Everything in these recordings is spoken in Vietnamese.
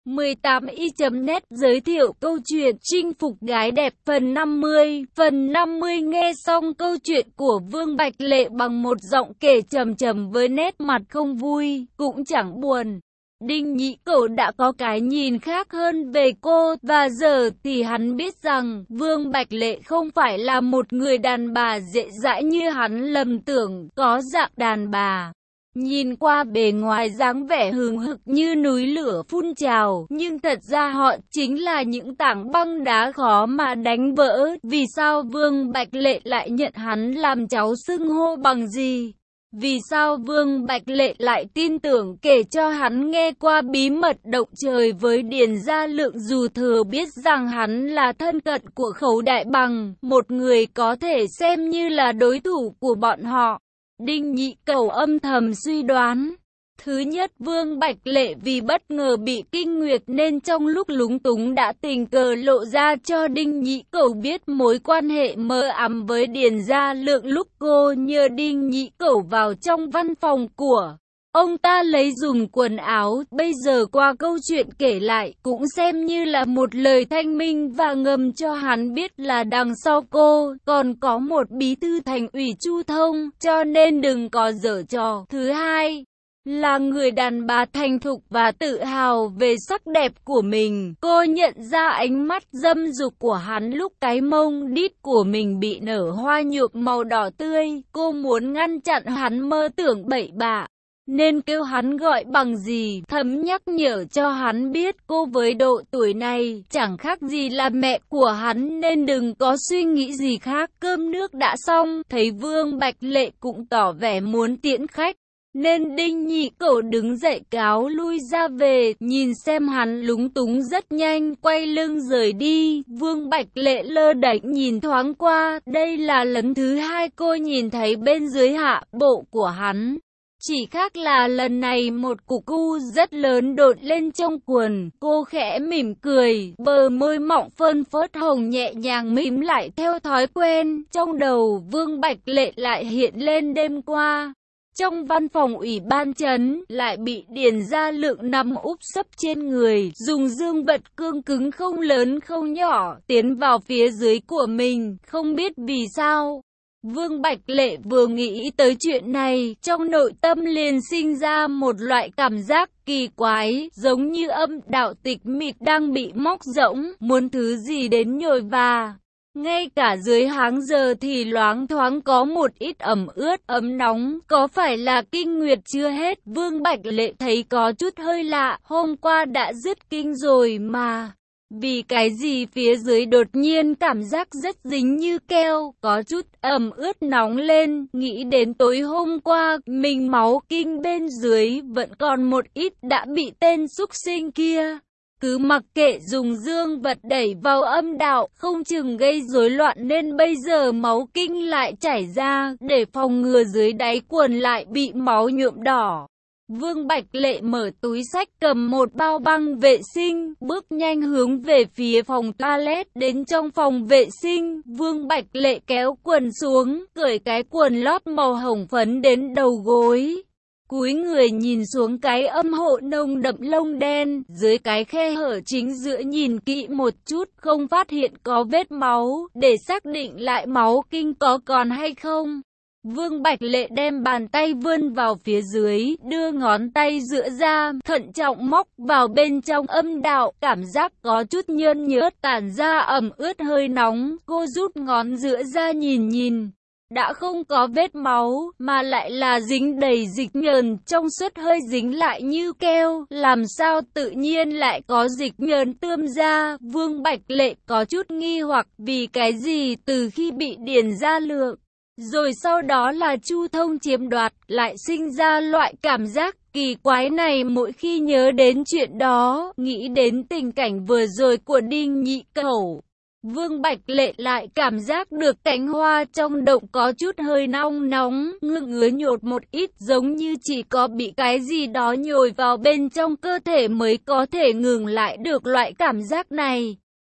18i.net giới thiệu câu chuyện Chinh phục gái đẹp phần 50. Phần 50 nghe xong câu chuyện của Vương Bạch Lệ bằng một giọng kể trầm trầm với nét mặt không vui, cũng chẳng buồn. Đinh Nhĩ Cẩu đã có cái nhìn khác hơn về cô, và giờ thì hắn biết rằng Vương Bạch Lệ không phải là một người đàn bà dễ dãi như hắn lầm tưởng, có dạng đàn bà. Nhìn qua bề ngoài dáng vẻ hừng hực như núi lửa phun trào, nhưng thật ra họ chính là những tảng băng đá khó mà đánh vỡ. Vì sao Vương Bạch Lệ lại nhận hắn làm cháu xưng hô bằng gì? Vì sao Vương Bạch Lệ lại tin tưởng kể cho hắn nghe qua bí mật động trời với Điền Gia Lượng, dù thừa biết rằng hắn là thân cận của Khấu Đại Bằng, một người có thể xem như là đối thủ của bọn họ? Đinh Nhĩ Cẩu âm thầm suy đoán. Thứ nhất, Vương Bạch Lệ vì bất ngờ bị kinh nguyệt nên trong lúc lúng túng đã tình cờ lộ ra cho Đinh Nhĩ Cẩu biết mối quan hệ mờ ám với Điền Gia Lượng lúc cô nhờ Đinh Nhĩ Cẩu vào trong văn phòng của ông ta lấy dùng quần áo. Bây giờ qua câu chuyện kể lại cũng xem như là một lời thanh minh và ngầm cho hắn biết là đằng sau cô còn có một bí thư thành ủy Chu Thông, cho nên đừng có giở trò. Thứ hai, là người đàn bà thành thục và tự hào về sắc đẹp của mình. Cô nhận ra ánh mắt dâm dục của hắn lúc cái mông đít của mình bị nở hoa nhuộm màu đỏ tươi. Cô muốn ngăn chặn hắn mơ tưởng bậy bạ, nên kêu hắn gọi bằng gì, thấm nhắc nhở cho hắn biết cô với độ tuổi này chẳng khác gì là mẹ của hắn, nên đừng có suy nghĩ gì khác. Cơm nước đã xong, thấy Vương Bạch Lệ cũng tỏ vẻ muốn tiễn khách, nên Đinh Nhĩ Cẩu đứng dậy cáo lui ra về. Nhìn xem hắn lúng túng rất nhanh quay lưng rời đi. Vương Bạch Lệ lơ đễnh nhìn thoáng qua, đây là lần thứ hai cô nhìn thấy bên dưới hạ bộ của hắn. Chỉ khác là lần này một cục u rất lớn đột lên trong quần. Cô khẽ mỉm cười, bờ môi mọng phơn phớt hồng nhẹ nhàng mím lại theo thói quen. Trong đầu Vương Bạch Lệ lại hiện lên đêm qua, trong văn phòng ủy ban trấn, lại bị Điền Gia Lượng nằm úp sấp trên người, dùng dương vật cương cứng không lớn không nhỏ, tiến vào phía dưới của mình. Không biết vì sao, Vương Bạch Lệ vừa nghĩ tới chuyện này, trong nội tâm liền sinh ra một loại cảm giác kỳ quái, giống như âm đạo tịch mịch đang bị móc rỗng, muốn thứ gì đến nhồi vào. Ngay cả dưới háng giờ thì loáng thoáng có một ít ẩm ướt, ấm nóng, có phải là kinh nguyệt chưa hết? Vương Bạch Lệ thấy có chút hơi lạ, hôm qua đã dứt kinh rồi mà. Vì cái gì phía dưới đột nhiên cảm giác rất dính như keo, có chút ẩm ướt nóng lên, nghĩ đến tối hôm qua, mình máu kinh bên dưới vẫn còn một ít đã bị tên xúc sinh kia. Cứ mặc kệ dùng dương vật đẩy vào âm đạo, không chừng gây rối loạn nên bây giờ máu kinh lại chảy ra, để phòng ngừa dưới đáy quần lại bị máu nhuộm đỏ. Vương Bạch Lệ mở túi xách cầm một bao băng vệ sinh, bước nhanh hướng về phía phòng toilet. Đến trong phòng vệ sinh, Vương Bạch Lệ kéo quần xuống, cởi cái quần lót màu hồng phấn đến đầu gối. Cúi người nhìn xuống cái âm hộ nông đậm lông đen, dưới cái khe hở chính giữa nhìn kỹ một chút, không phát hiện có vết máu, để xác định lại máu kinh có còn hay không. Vương Bạch Lệ đem bàn tay vươn vào phía dưới, đưa ngón tay giữa ra, thận trọng móc vào bên trong âm đạo, cảm giác có chút nhơn nhớt, tản ra ẩm ướt hơi nóng. Cô rút ngón giữa ra nhìn, đã không có vết máu, mà lại là dính đầy dịch nhờn, trong suốt hơi dính lại như keo, làm sao tự nhiên lại có dịch nhờn tươm ra. Vương Bạch Lệ có chút nghi hoặc, vì cái gì từ khi bị Điền Gia Lượng, rồi sau đó là Chu Thông chiếm đoạt, lại sinh ra loại cảm giác kỳ quái này. Mỗi khi nhớ đến chuyện đó, nghĩ đến tình cảnh vừa rồi của Đinh Nhĩ Cẩu, Vương Bạch Lệ lại cảm giác được cánh hoa trong động có chút hơi nóng, ngứa nhột một ít, giống như chỉ có bị cái gì đó nhồi vào bên trong cơ thể mới có thể ngừng lại được loại cảm giác này.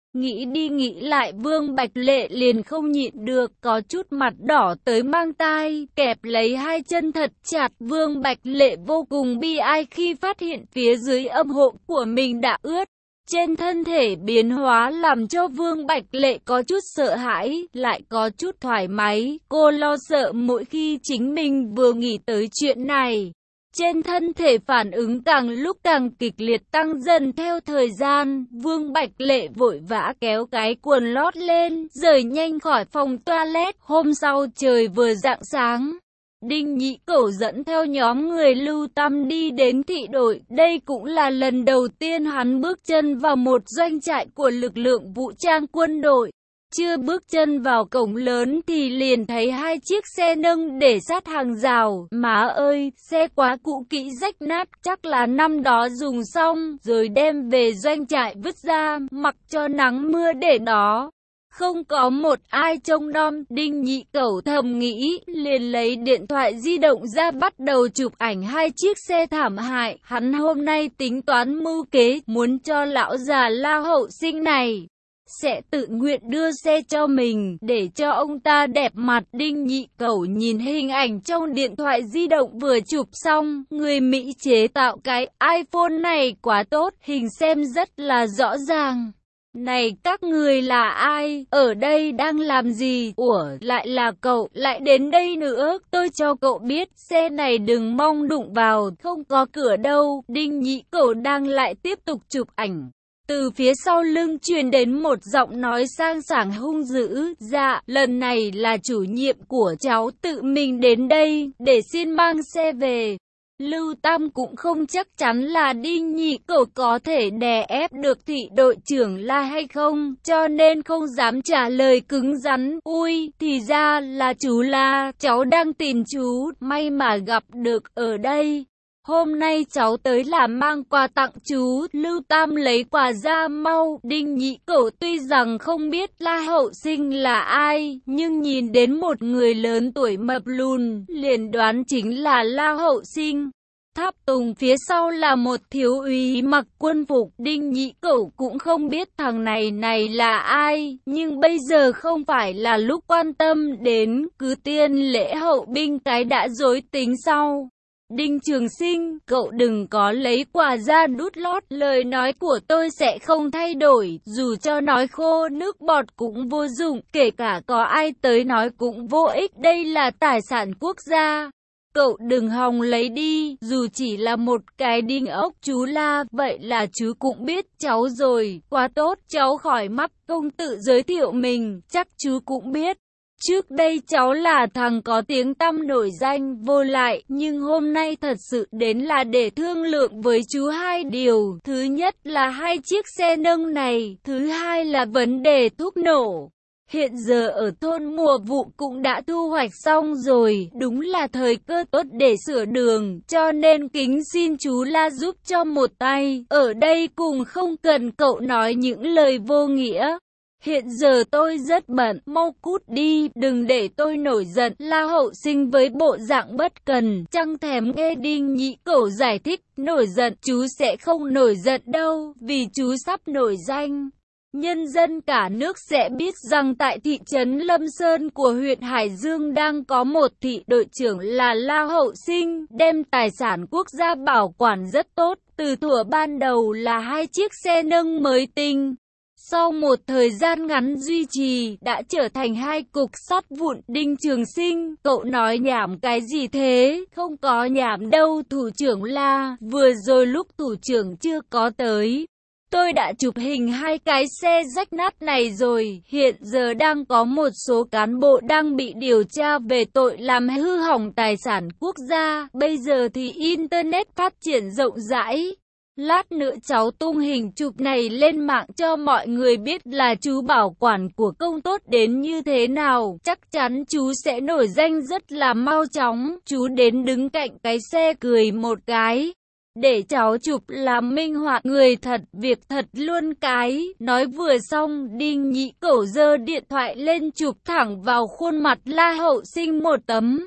Nghĩ đi nghĩ lại Vương Bạch Lệ liền không nhịn được, có chút mặt đỏ tới mang tai, kẹp lấy hai chân thật chặt. Vương Bạch Lệ vô cùng bi ai khi phát hiện phía dưới âm hộ của mình đã ướt. Trên thân thể biến hóa làm cho Vương Bạch Lệ có chút sợ hãi, lại có chút thoải mái. Cô lo sợ mỗi khi chính mình vừa nghĩ tới chuyện này. Trên thân thể phản ứng càng lúc càng kịch liệt tăng dần theo thời gian. Vương Bạch Lệ vội vã kéo cái quần lót lên, rời nhanh khỏi phòng toilet. Hôm sau trời vừa rạng sáng, Đinh Nhị Cẩu dẫn theo nhóm người Lưu Tam đi đến thị đội. Đây cũng là lần đầu tiên hắn bước chân vào một doanh trại của lực lượng vũ trang quân đội. Chưa bước chân vào cổng lớn thì liền thấy hai chiếc xe nâng để sát hàng rào. Má ơi, xe quá cũ kỹ rách nát, chắc là năm đó dùng xong rồi đem về doanh trại vứt ra, mặc cho nắng mưa để đó. Không có một ai trông nom. Đinh Nhị Cẩu thầm nghĩ, liền lấy điện thoại di động ra bắt đầu chụp ảnh hai chiếc xe thảm hại. Hắn hôm nay tính toán mưu kế, muốn cho lão già La Hậu Sinh này sẽ tự nguyện đưa xe cho mình, để cho ông ta đẹp mặt. Đinh Nhị Cẩu nhìn hình ảnh trong điện thoại di động vừa chụp xong, người Mỹ chế tạo cái iPhone này quá tốt, hình xem rất là rõ ràng. Này các người là ai? Ở đây đang làm gì? Ủa, lại là cậu, lại đến đây nữa. Tôi cho cậu biết, xe này đừng mong đụng vào, không có cửa đâu. Đinh Nhị Cẩu đang lại tiếp tục chụp ảnh. Từ phía sau lưng truyền đến một giọng nói sang sảng hung dữ. Dạ, lần này là chủ nhiệm của cháu tự mình đến đây, để xin mang xe về. Lưu Tam cũng không chắc chắn là Đinh Nhị Cẩu có thể đè ép được thị đội trưởng La hay không, cho nên không dám trả lời cứng rắn. Ui, thì ra là chú La, cháu đang tìm chú, may mà gặp được ở đây. Hôm nay cháu tới là mang quà tặng chú. Lưu Tam lấy quà ra mau. Đinh Nhị Cẩu tuy rằng không biết La Hậu Sinh là ai, nhưng nhìn đến một người lớn tuổi mập lùn, liền đoán chính là La Hậu Sinh. Tháp tùng phía sau là một thiếu úy mặc quân phục. Đinh Nhị Cẩu cũng không biết thằng này là ai, nhưng bây giờ không phải là lúc quan tâm đến, cứ tiên lễ hậu binh cái đã rối tính sau. Đinh Trường Sinh, cậu đừng có lấy quà ra đút lót, lời nói của tôi sẽ không thay đổi, dù cho nói khô nước bọt cũng vô dụng, kể cả có ai tới nói cũng vô ích, đây là tài sản quốc gia. Cậu đừng hòng lấy đi, dù chỉ là một cái đinh ốc. Chú La, vậy là chú cũng biết cháu rồi, quá tốt, cháu khỏi mắc công tự giới thiệu mình, chắc chú cũng biết. Trước đây cháu là thằng có tiếng tăm nổi danh vô lại, nhưng hôm nay thật sự đến là để thương lượng với chú hai điều. Thứ nhất là hai chiếc xe nâng này, thứ hai là vấn đề thuốc nổ. Hiện giờ ở thôn mùa vụ cũng đã thu hoạch xong rồi, đúng là thời cơ tốt để sửa đường, cho nên kính xin chú La giúp cho một tay. Ở đây cùng không cần cậu nói những lời vô nghĩa. Hiện giờ tôi rất bận, mau cút đi, đừng để tôi nổi giận. La Hậu Sinh với bộ dạng bất cần, chẳng thèm nghe Đinh Nhị Cẩu giải thích. Nổi giận, chú sẽ không nổi giận đâu, vì chú sắp nổi danh. Nhân dân cả nước sẽ biết rằng tại thị trấn Lâm Sơn của huyện Hải Dương đang có một thị đội trưởng là La Hậu Sinh, đem tài sản quốc gia bảo quản rất tốt, từ thuở ban đầu là hai chiếc xe nâng mới tinh. Sau một thời gian ngắn duy trì, đã trở thành hai cục sắt vụn. Đinh Trường Sinh, cậu nói nhảm cái gì thế? Không có nhảm đâu thủ trưởng La, vừa rồi lúc thủ trưởng chưa có tới, tôi đã chụp hình hai cái xe rách nát này rồi, hiện giờ đang có một số cán bộ đang bị điều tra về tội làm hư hỏng tài sản quốc gia, bây giờ thì Internet phát triển rộng rãi. Lát nữa cháu tung hình chụp này lên mạng cho mọi người biết là chú bảo quản của công tốt đến như thế nào, chắc chắn chú sẽ nổi danh rất là mau chóng. Chú đến đứng cạnh cái xe cười một cái, để cháu chụp làm minh họa người thật, việc thật luôn cái. Nói vừa xong, Đinh Nhị Cẩu giơ điện thoại lên chụp thẳng vào khuôn mặt La Hậu Sinh một tấm.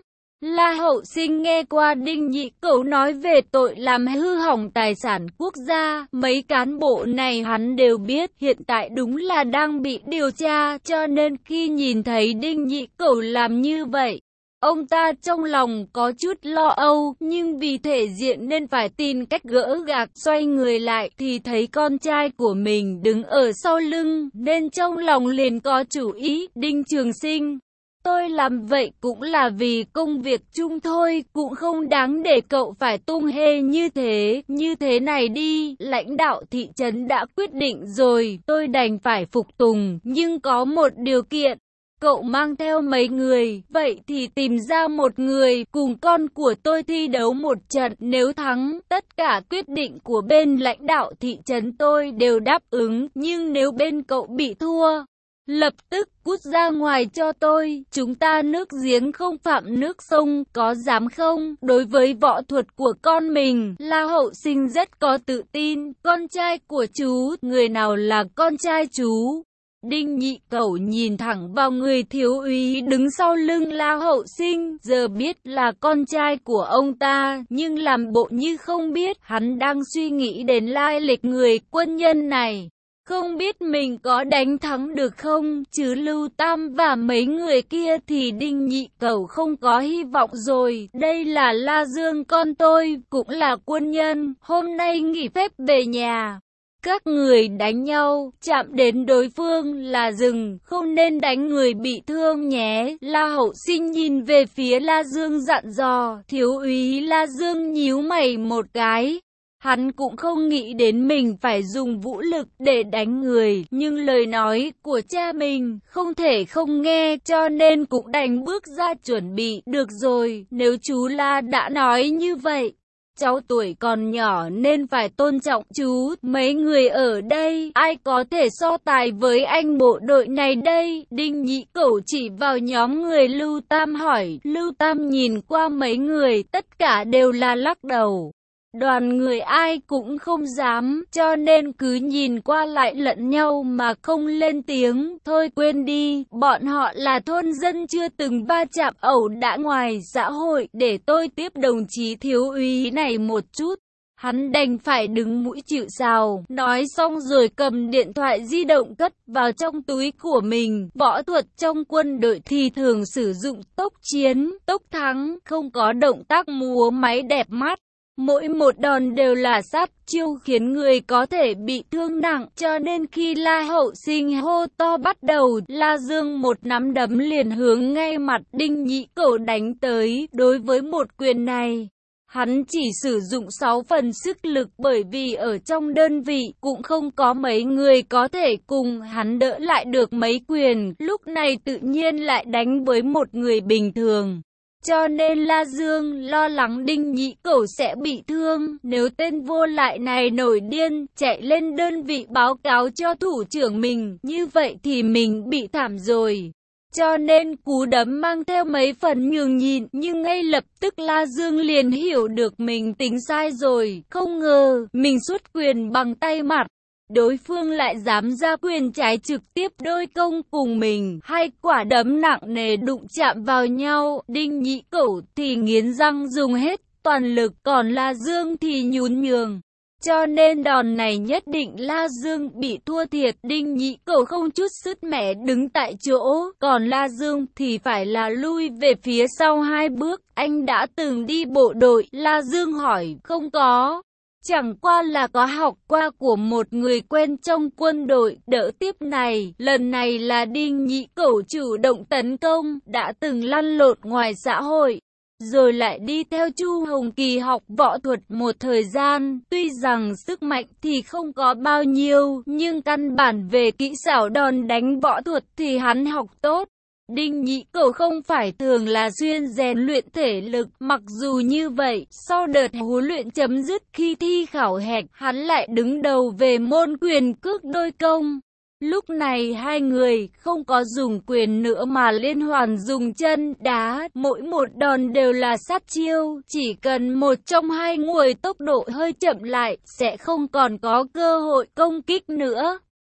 La Hậu Sinh nghe qua Đinh Nhị Cẩu nói về tội làm hư hỏng tài sản quốc gia, mấy cán bộ này hắn đều biết, hiện tại đúng là đang bị điều tra, cho nên khi nhìn thấy Đinh Nhị Cẩu làm như vậy, ông ta trong lòng có chút lo âu, nhưng vì thể diện nên phải tìm cách gỡ gạc. Xoay người lại thì thấy con trai của mình đứng ở sau lưng, nên trong lòng liền có chủ ý. Đinh Trường Sinh, tôi làm vậy cũng là vì công việc chung thôi, cũng không đáng để cậu phải tung hê như thế. Như thế này đi, lãnh đạo thị trấn đã quyết định rồi, tôi đành phải phục tùng, nhưng có một điều kiện. Cậu mang theo mấy người, vậy thì tìm ra một người cùng con của tôi thi đấu một trận, nếu thắng, tất cả quyết định của bên lãnh đạo thị trấn tôi đều đáp ứng, nhưng nếu bên cậu bị thua, lập tức cút ra ngoài cho tôi, chúng ta nước giếng không phạm nước sông, có dám không? Đối với võ thuật của con mình, La Hậu Sinh rất có tự tin, con trai của chú, người nào là con trai chú? Đinh Nhị Cẩu nhìn thẳng vào người thiếu úy đứng sau lưng La Hậu Sinh, giờ biết là con trai của ông ta, nhưng làm bộ như không biết, hắn đang suy nghĩ đến lai lịch người quân nhân này. Không biết mình có đánh thắng được không, chứ Lưu Tam và mấy người kia thì Đinh Nhị Cẩu không có hy vọng rồi. Đây là La Dương con tôi, cũng là quân nhân, hôm nay nghỉ phép về nhà. Các người đánh nhau, chạm đến đối phương là dừng, không nên đánh người bị thương nhé. La Hậu Sinh nhìn về phía La Dương dặn dò, thiếu úy La Dương nhíu mày một cái. Hắn cũng không nghĩ đến mình phải dùng vũ lực để đánh người, nhưng lời nói của cha mình không thể không nghe, cho nên cũng đành bước ra chuẩn bị. Được rồi, nếu chú La đã nói như vậy, cháu tuổi còn nhỏ nên phải tôn trọng chú. Mấy người ở đây, ai có thể so tài với anh bộ đội này đây? Đinh Nhị Cẩu chỉ vào nhóm người Lưu Tam hỏi. Lưu Tam nhìn qua mấy người, tất cả đều là lắc đầu. Đoàn người ai cũng không dám, cho nên cứ nhìn qua lại lẫn nhau mà không lên tiếng. Thôi quên đi, bọn họ là thôn dân chưa từng va chạm ẩu đả ngoài xã hội, để tôi tiếp đồng chí thiếu úy này một chút. Hắn đành phải đứng mũi chịu sào, nói xong rồi cầm điện thoại di động cất vào trong túi của mình. Võ thuật trong quân đội thì thường sử dụng tốc chiến, tốc thắng, không có động tác múa máy đẹp mắt. Mỗi một đòn đều là sát chiêu khiến người có thể bị thương nặng, cho nên khi La Hậu Sinh hô to bắt đầu, La Dương một nắm đấm liền hướng ngay mặt Đinh Nhị Cẩu đánh tới. Đối với một quyền này, hắn chỉ sử dụng 6 phần sức lực, bởi vì ở trong đơn vị cũng không có mấy người có thể cùng hắn đỡ lại được mấy quyền, lúc này tự nhiên lại đánh với một người bình thường. Cho nên La Dương lo lắng Đinh Nhị Cẩu sẽ bị thương, nếu tên vô lại này nổi điên, chạy lên đơn vị báo cáo cho thủ trưởng mình, như vậy thì mình bị thảm rồi. Cho nên cú đấm mang theo mấy phần nhường nhịn, nhưng ngay lập tức La Dương liền hiểu được mình tính sai rồi, không ngờ mình xuất quyền bằng tay mặt. Đối phương lại dám ra quyền trái trực tiếp đối công cùng mình, hai quả đấm nặng nề đụng chạm vào nhau. Đinh Nhị Cẩu thì nghiến răng dùng hết toàn lực, còn La Dương thì nhún nhường. Cho nên đòn này nhất định La Dương bị thua thiệt. Đinh Nhị Cẩu không chút sứt mẻ đứng tại chỗ, còn La Dương thì phải là lui về phía sau 2 bước. Anh đã từng đi bộ đội? La Dương hỏi. Không có. Chẳng qua là có học qua của một người quen trong quân đội. Đỡ tiếp này, lần này là Đinh Nhị Cẩu chủ động tấn công, đã từng lăn lộn ngoài xã hội, rồi lại đi theo Chu Hồng Kỳ học võ thuật một thời gian. Tuy rằng sức mạnh thì không có bao nhiêu, nhưng căn bản về kỹ xảo đòn đánh võ thuật thì hắn học tốt. Đinh Nhị Cẩu không phải thường là xuyên rèn luyện thể lực, mặc dù như vậy, sau đợt huấn luyện chấm dứt khi thi khảo hạch, hắn lại đứng đầu về môn quyền cước đôi công. Lúc này hai người không có dùng quyền nữa mà liên hoàn dùng chân, đá, mỗi một đòn đều là sát chiêu, chỉ cần một trong hai người tốc độ hơi chậm lại, sẽ không còn có cơ hội công kích nữa.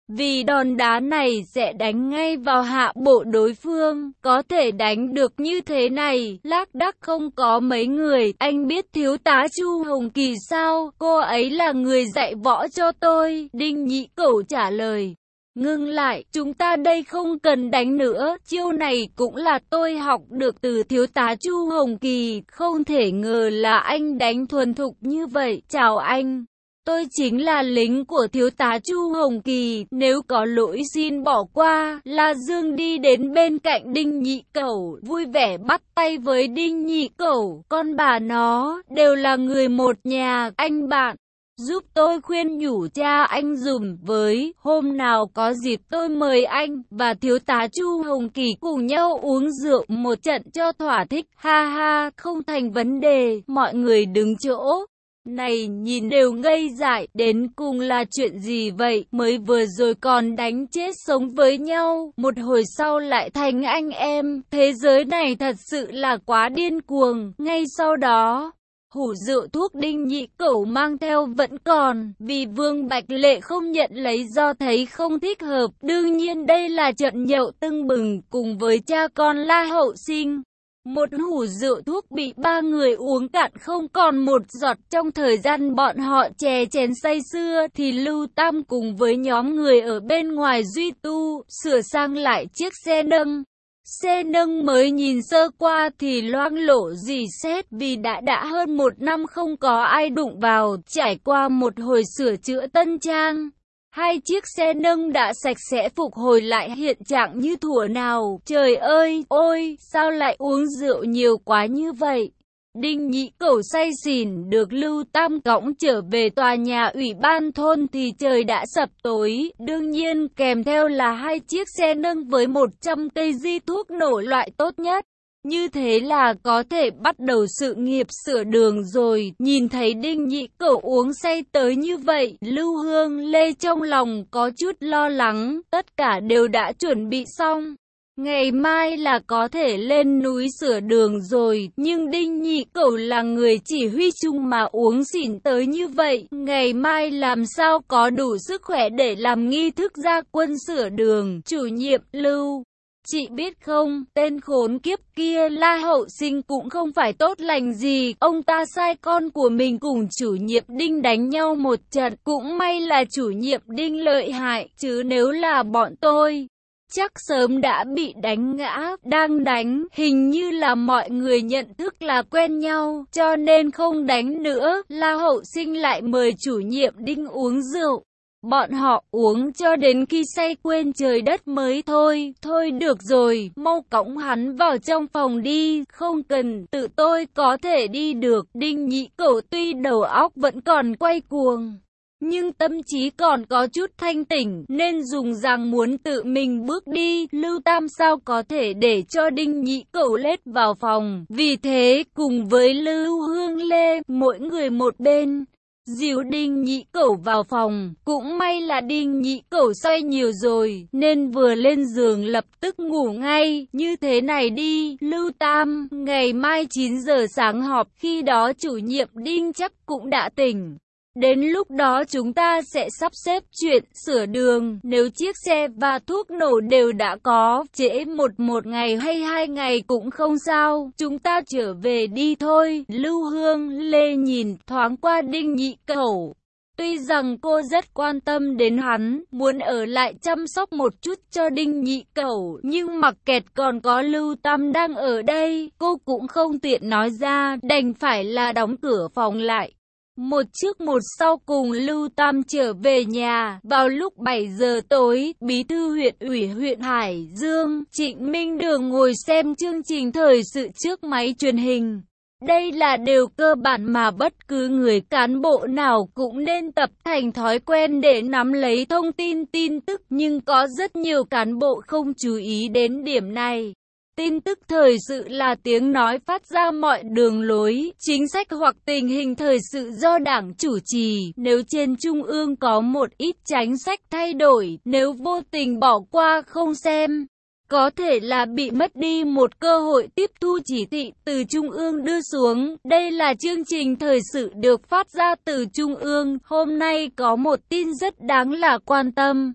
vì đòn đá này sẽ đánh ngay vào hạ bộ đối phương, có thể đánh được như thế này, lác đác không có mấy người. Anh biết thiếu tá Chu Hồng Kỳ sao? Cô ấy là người dạy võ cho tôi, Đinh Nhị Cẩu trả lời. Ngưng lại, chúng ta đây không cần đánh nữa, chiêu này cũng là tôi học được từ thiếu tá Chu Hồng Kỳ, không thể ngờ là anh đánh thuần thục như vậy. Chào anh, tôi chính là lính của thiếu tá Chu Hồng Kỳ, nếu có lỗi xin bỏ qua. La Dương đi đến bên cạnh Đinh Nhị Cẩu, vui vẻ bắt tay với Đinh Nhị Cẩu, con bà nó, đều là người một nhà, anh bạn. Giúp tôi khuyên nhủ cha anh dùm với, hôm nào có dịp tôi mời anh và thiếu tá Chu Hồng Kỳ cùng nhau uống rượu một trận cho thỏa thích, ha ha, không thành vấn đề. Mọi người đứng chỗ này nhìn đều ngây dại, đến cùng là chuyện gì vậy, mới vừa rồi còn đánh chết sống với nhau, một hồi sau lại thành anh em, thế giới này thật sự là quá điên cuồng. Ngay sau đó, hũ rượu thuốc Đinh Nhị Cẩu mang theo vẫn còn, vì Vương Bạch Lệ không nhận lấy do thấy không thích hợp. Đương nhiên đây là trận nhậu tưng bừng cùng với cha con La Hậu Sinh. Một hũ rượu thuốc bị ba người uống cạn không còn một giọt. Trong thời gian bọn họ chè chén say sưa thì Lưu Tam cùng với nhóm người ở bên ngoài duy tu, sửa sang lại chiếc xe nâng. Xe nâng mới nhìn sơ qua thì loang lổ rỉ sét vì đã hơn 1 năm không có ai đụng vào, trải qua một hồi sửa chữa tân trang. Hai chiếc xe nâng đã sạch sẽ phục hồi lại hiện trạng như thuở nào. Trời ơi, ôi, sao lại uống rượu nhiều quá như vậy? Đinh Nhị Cẩu say xỉn được Lưu Tam cõng trở về tòa nhà ủy ban thôn thì trời đã sập tối. Đương nhiên kèm theo là hai chiếc xe nâng với 100 cây di thuốc nổ loại tốt nhất. Như thế là có thể bắt đầu sự nghiệp sửa đường rồi. Nhìn thấy Đinh Nhị Cẩu uống say tới như vậy, Lưu Hương Lê trong lòng có chút lo lắng. Tất cả đều đã chuẩn bị xong, ngày mai là có thể lên núi sửa đường rồi. Nhưng Đinh Nhị Cẩu là người chỉ huy chung mà uống xỉn tới như vậy, ngày mai làm sao có đủ sức khỏe để làm nghi thức ra quân sửa đường. Chủ nhiệm Lưu, chị biết không, tên khốn kiếp kia La Hậu Sinh cũng không phải tốt lành gì. Ông ta sai con của mình cùng chủ nhiệm Đinh đánh nhau một trận. Cũng may là chủ nhiệm Đinh lợi hại, chứ nếu là bọn tôi, chắc sớm đã bị đánh ngã. Đang đánh, hình như là mọi người nhận thức là quen nhau, cho nên không đánh nữa. La Hậu Sinh lại mời chủ nhiệm Đinh uống rượu. Bọn họ uống cho đến khi say quên trời đất mới thôi. Thôi được rồi, mau cõng hắn vào trong phòng đi, không cần, tự tôi có thể đi được. Đinh Nhị Cẩu tuy đầu óc vẫn còn quay cuồng, nhưng tâm trí còn có chút thanh tỉnh, nên dùng rằng muốn tự mình bước đi. Lưu Tam sao có thể để cho Đinh Nhị Cẩu lết vào phòng. Vì thế, cùng với Lưu Hương Lê, mỗi người một bên, dìu Đinh Nhị Cẩu vào phòng. Cũng may là Đinh Nhị Cẩu say nhiều rồi, nên vừa lên giường lập tức ngủ ngay. Như thế này đi, Lưu Tam, ngày mai 9 giờ sáng họp, khi đó chủ nhiệm Đinh chắc cũng đã tỉnh. Đến lúc đó chúng ta sẽ sắp xếp chuyện sửa đường. Nếu chiếc xe và thuốc nổ đều đã có, trễ một ngày hay 2 ngày cũng không sao. Chúng ta trở về đi thôi. Lưu Hương Lê nhìn thoáng qua Đinh Nhị Cẩu. Tuy rằng cô rất quan tâm đến hắn, muốn ở lại chăm sóc một chút cho Đinh Nhị Cẩu, nhưng mặc kệ còn có Lưu Tam đang ở đây, cô cũng không tiện nói ra, đành phải là đóng cửa phòng lại. Một trước một sau cùng Lưu Tam trở về nhà. Vào lúc 7 giờ tối, Bí thư huyện ủy huyện Hải Dương, Trịnh Minh Đường ngồi xem chương trình thời sự trước máy truyền hình. Đây là điều cơ bản mà bất cứ người cán bộ nào cũng nên tập thành thói quen để nắm lấy thông tin tức, nhưng có rất nhiều cán bộ không chú ý đến điểm này. Tin tức thời sự là tiếng nói phát ra mọi đường lối, chính sách hoặc tình hình thời sự do Đảng chủ trì. Nếu trên Trung ương có một ít chính sách thay đổi, nếu vô tình bỏ qua không xem, có thể là bị mất đi một cơ hội tiếp thu chỉ thị từ Trung ương đưa xuống. Đây là chương trình thời sự được phát ra từ Trung ương. Hôm nay có một tin rất đáng là quan tâm.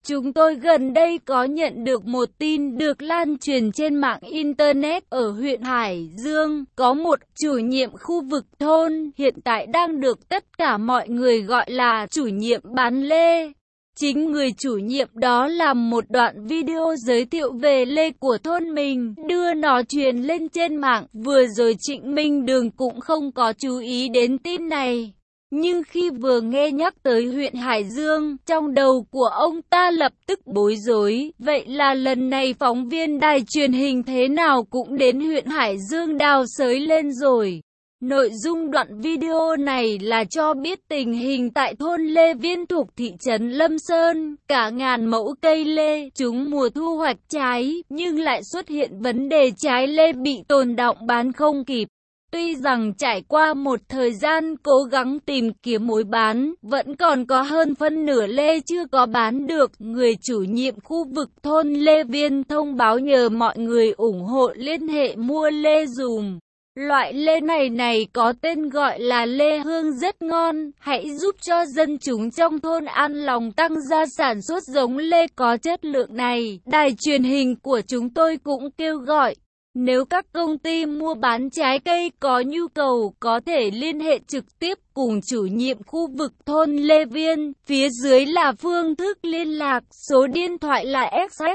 Chúng tôi gần đây có nhận được một tin được lan truyền trên mạng Internet ở huyện Hải Dương. Có một chủ nhiệm khu vực thôn hiện tại đang được tất cả mọi người gọi là chủ nhiệm bán lê. Chính người chủ nhiệm đó làm một đoạn video giới thiệu về lê của thôn mình, đưa nó truyền lên trên mạng. Vừa rồi Trịnh Minh Đường cũng không có chú ý đến tin này. Nhưng khi vừa nghe nhắc tới huyện Hải Dương, trong đầu của ông ta lập tức bối rối. Vậy là lần này phóng viên đài truyền hình thế nào cũng đến huyện Hải Dương đào xới lên rồi. Nội dung đoạn video này là cho biết tình hình tại thôn Lê Viên thuộc thị trấn Lâm Sơn. Cả ngàn mẫu cây lê, chúng mùa thu hoạch trái, nhưng lại xuất hiện vấn đề trái lê bị tồn đọng bán không kịp. Tuy rằng trải qua một thời gian cố gắng tìm kiếm mối bán, vẫn còn có hơn phân nửa lê chưa có bán được. Người chủ nhiệm khu vực thôn Lê Viên thông báo nhờ mọi người ủng hộ liên hệ mua lê dùm. Loại lê này có tên gọi là lê hương rất ngon, hãy giúp cho dân chúng trong thôn an lòng tăng gia sản xuất giống lê có chất lượng này. Đài truyền hình của chúng tôi cũng kêu gọi, nếu các công ty mua bán trái cây có nhu cầu có thể liên hệ trực tiếp cùng chủ nhiệm khu vực thôn Lê Viên. Phía dưới là phương thức liên lạc, số điện thoại là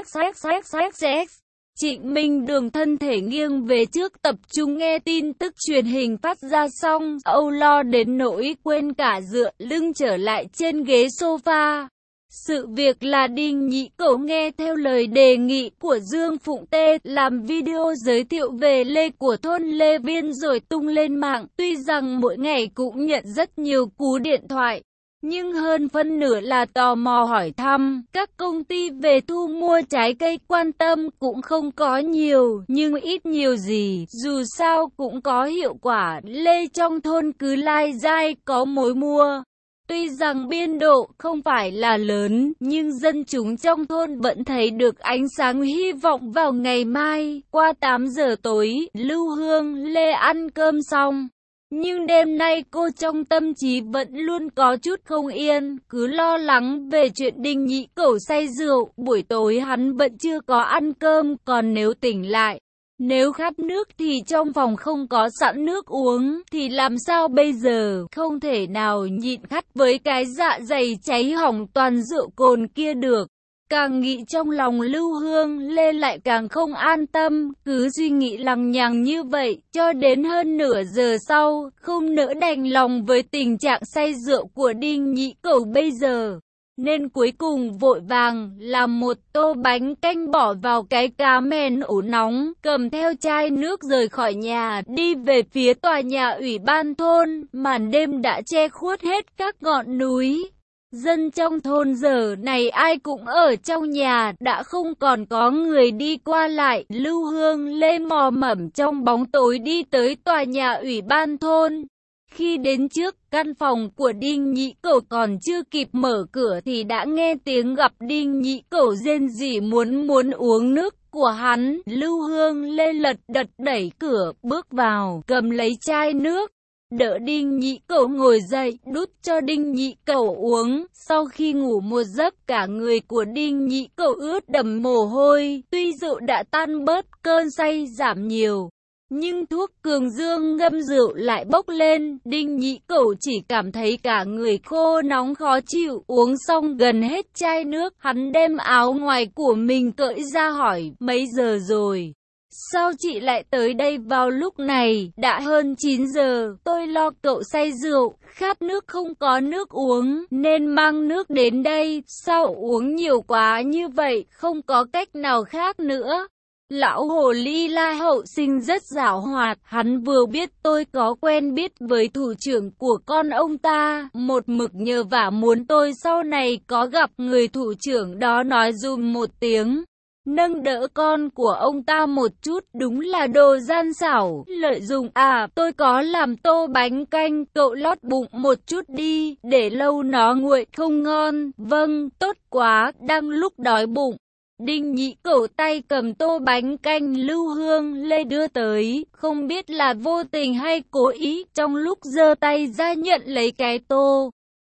XXXXXX. Trịnh Minh Đường thân thể nghiêng về trước tập trung nghe tin tức truyền hình phát ra xong, âu lo đến nỗi quên cả dựa lưng trở lại trên ghế sofa. Sự việc là Đinh Nhĩ Cẩu nghe theo lời đề nghị của Dương Phụng Tê làm video giới thiệu về lê của thôn Lê Viên rồi tung lên mạng. Tuy rằng mỗi ngày cũng nhận rất nhiều cú điện thoại, nhưng hơn phân nửa là tò mò hỏi thăm. Các công ty về thu mua trái cây quan tâm cũng không có nhiều, nhưng ít nhiều gì, dù sao cũng có hiệu quả. Lê trong thôn cứ lai dai có mối mua. Tuy rằng biên độ không phải là lớn, nhưng dân chúng trong thôn vẫn thấy được ánh sáng hy vọng vào ngày mai. Qua 8 giờ tối, Lưu Hương, Lê ăn cơm xong. Nhưng đêm nay cô trong tâm trí vẫn luôn có chút không yên, cứ lo lắng về chuyện Đinh Nhĩ Cẩu say rượu. Buổi tối hắn vẫn chưa có ăn cơm, còn nếu tỉnh lại, nếu khát nước thì trong phòng không có sẵn nước uống, thì làm sao bây giờ? Không thể nào nhịn khát với cái dạ dày cháy hỏng toàn rượu cồn kia được. Càng nghĩ trong lòng Lưu Hương, Lê lại càng không an tâm, cứ suy nghĩ lằng nhằng như vậy, cho đến hơn nửa giờ sau, không nỡ đành lòng với tình trạng say rượu của Đinh Nhĩ Cẩu bây giờ. Nên cuối cùng vội vàng làm một tô bánh canh bỏ vào cái cá mèn ủ nóng, cầm theo chai nước rời khỏi nhà, đi về phía tòa nhà ủy ban thôn. Màn đêm đã che khuất hết các ngọn núi. Dân trong thôn giờ này ai cũng ở trong nhà, đã không còn có người đi qua lại. Lưu Hương Lê mò mẫm trong bóng tối đi tới tòa nhà ủy ban thôn. Khi đến trước căn phòng của Đinh Nhĩ Cẩu còn chưa kịp mở cửa thì đã nghe tiếng gặp Đinh Nhĩ Cẩu rên rỉ muốn uống nước của hắn. Lưu Hương Lê lật đật đẩy cửa bước vào, cầm lấy chai nước, đỡ Đinh Nhĩ Cẩu ngồi dậy, đút cho Đinh Nhĩ Cẩu uống. Sau khi ngủ một giấc, cả người của Đinh Nhĩ Cẩu ướt đẫm mồ hôi. Tuy rượu đã tan bớt, cơn say giảm nhiều, nhưng thuốc cường dương ngâm rượu lại bốc lên. Đinh Nhĩ Cẩu chỉ cảm thấy cả người khô nóng khó chịu. Uống xong gần hết chai nước, hắn đem áo ngoài của mình cởi ra hỏi, mấy giờ rồi? Sao chị lại tới đây vào lúc này? Đã hơn 9 giờ, tôi lo cậu say rượu, khát nước không có nước uống, nên mang nước đến đây. Sao uống nhiều quá như vậy, không có cách nào khác nữa. Lão hồ ly La Hậu Sinh rất giảo hoạt, hắn vừa biết tôi có quen biết với thủ trưởng của con ông ta, một mực nhờ vả muốn tôi sau này có gặp người thủ trưởng đó nói dùm một tiếng, nâng đỡ con của ông ta một chút. Đúng là đồ gian xảo, lợi dụng. Tôi có làm tô bánh canh, cậu lót bụng một chút đi, để lâu nó nguội không ngon. Vâng, tốt quá, đang lúc đói bụng. Đinh Nhĩ Cẩu tay cầm tô bánh canh Lưu Hương Lê đưa tới, không biết là vô tình hay cố ý, trong lúc giơ tay ra nhận lấy cái tô